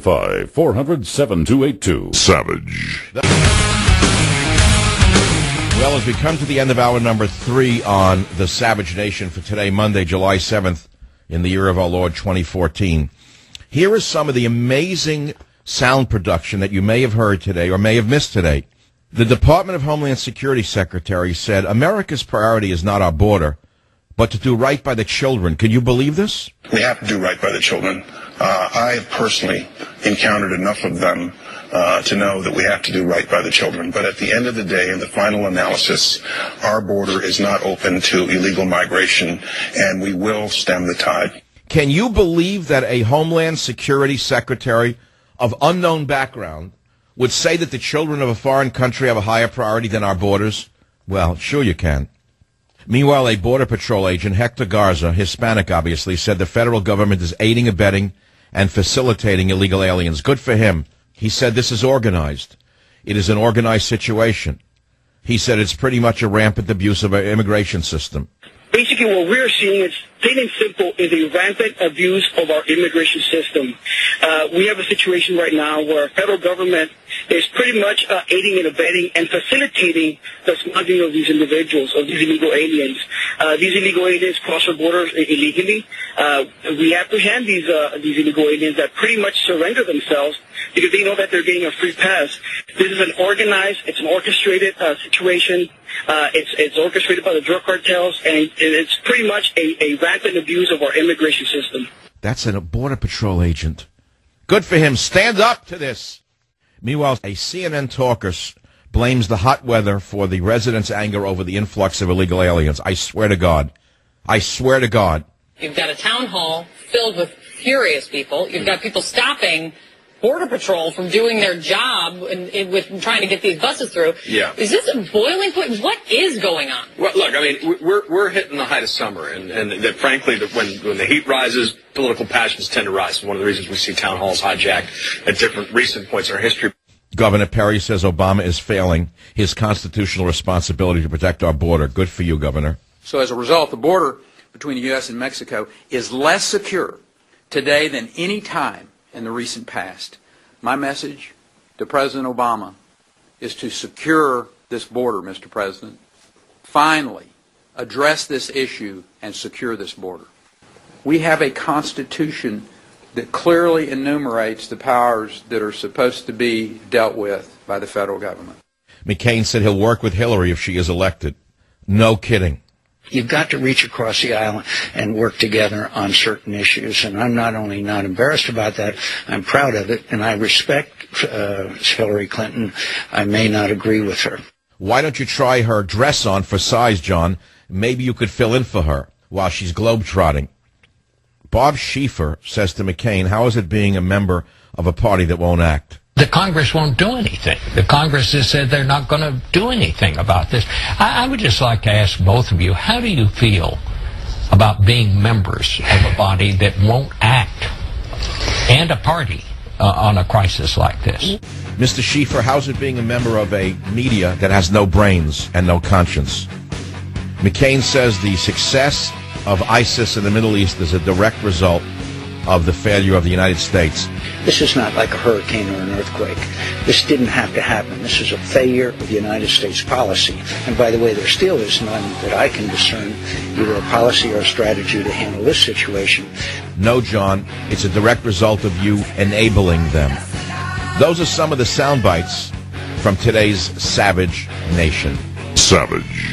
S1: 855-400-7282. Savage.
S3: Well, as we come to the end of hour number 3 on the Savage Nation for today, Monday, July 7th, in the year of our Lord 2014, here is some of the amazing sound production that you may have heard today or may have missed today. The Department of Homeland Security Secretary said, America's priority is not our border, but to do right by the children. Can you believe this?
S15: We have to do right by the children. I have personally encountered enough of them to know that we have to do right by the children. But at the end of the day, in the final analysis, our border is not open to illegal migration, and we will stem the tide.
S3: Can you believe that a Homeland Security Secretary of unknown background would say that the children of a foreign country have a higher priority than our borders? Well, sure you can. Meanwhile, a Border Patrol agent, Hector Garza, Hispanic obviously, said the federal government is aiding, abetting, and facilitating illegal aliens. Good for him. He said this is organized. It is an organized situation. He said it's pretty much a rampant abuse of our immigration system.
S16: Basically, what we're seeing is, plain and simple, is a rampant abuse of our immigration system. We have a situation right now where our federal government is pretty much aiding and abetting and facilitating the smuggling of these individuals, of these illegal aliens. These illegal aliens cross our borders illegally. We apprehend these illegal aliens that pretty much surrender themselves because they know that they're getting a free pass. This is an organized, it's an orchestrated situation. It's orchestrated by the drug cartels, and it's pretty much a rampant abuse of our immigration system.
S3: That's a Border Patrol agent. Good for him. Stand up to this. Meanwhile, a CNN talker blames the hot weather for the residents' anger over the influx of illegal aliens. I swear to God. I swear to God.
S17: You've got a town hall filled with furious people. You've got people stopping Border Patrol from doing their job with trying to get these buses through.
S18: Yeah.
S17: Is this a boiling point? What is going on?
S18: Well, look, I mean, we're hitting the height of summer, and that frankly, that when the heat rises, political passions tend to rise. One of the reasons we see town halls hijacked at different recent points in our history.
S3: Governor Perry says Obama is failing his constitutional responsibility to protect our border. Good for you, Governor.
S19: So as a result, the border between the U.S. and Mexico is less secure today than any time in the recent past. My message to President Obama is to secure this border, Mr. President. Finally, address this issue and secure this border. We have a Constitution that clearly enumerates the powers that are supposed to be dealt with by the federal government.
S3: McCain said he'll work with Hillary if she is elected. No kidding.
S20: You've got to reach across the aisle and work together on certain issues. And I'm not only not embarrassed about that, I'm proud of it, and I respect Hillary Clinton. I may not agree with her.
S3: Why don't you try her dress on for size, John? Maybe you could fill in for her while she's globetrotting. Bob Schieffer says to McCain, how is it being a member of a party that won't act?
S21: The Congress won't do anything. The Congress has said they're not going to do anything about this. I would just like to ask both of you, how do you feel about being members of a body that won't act and a party on a crisis like this?
S3: Mr. Schieffer, how's it being a member of a media that has no brains and no conscience? McCain says the success of ISIS in the Middle East is a direct result of the failure of the United States.
S20: This is not like a hurricane or an earthquake. This didn't have to happen. This is a failure of the United States policy. And by the way, there still is none that I can discern, either a policy or a strategy to handle this situation.
S3: No, John, it's a direct result of you enabling them. Those are some of the sound bites from today's Savage Nation.
S1: Savage.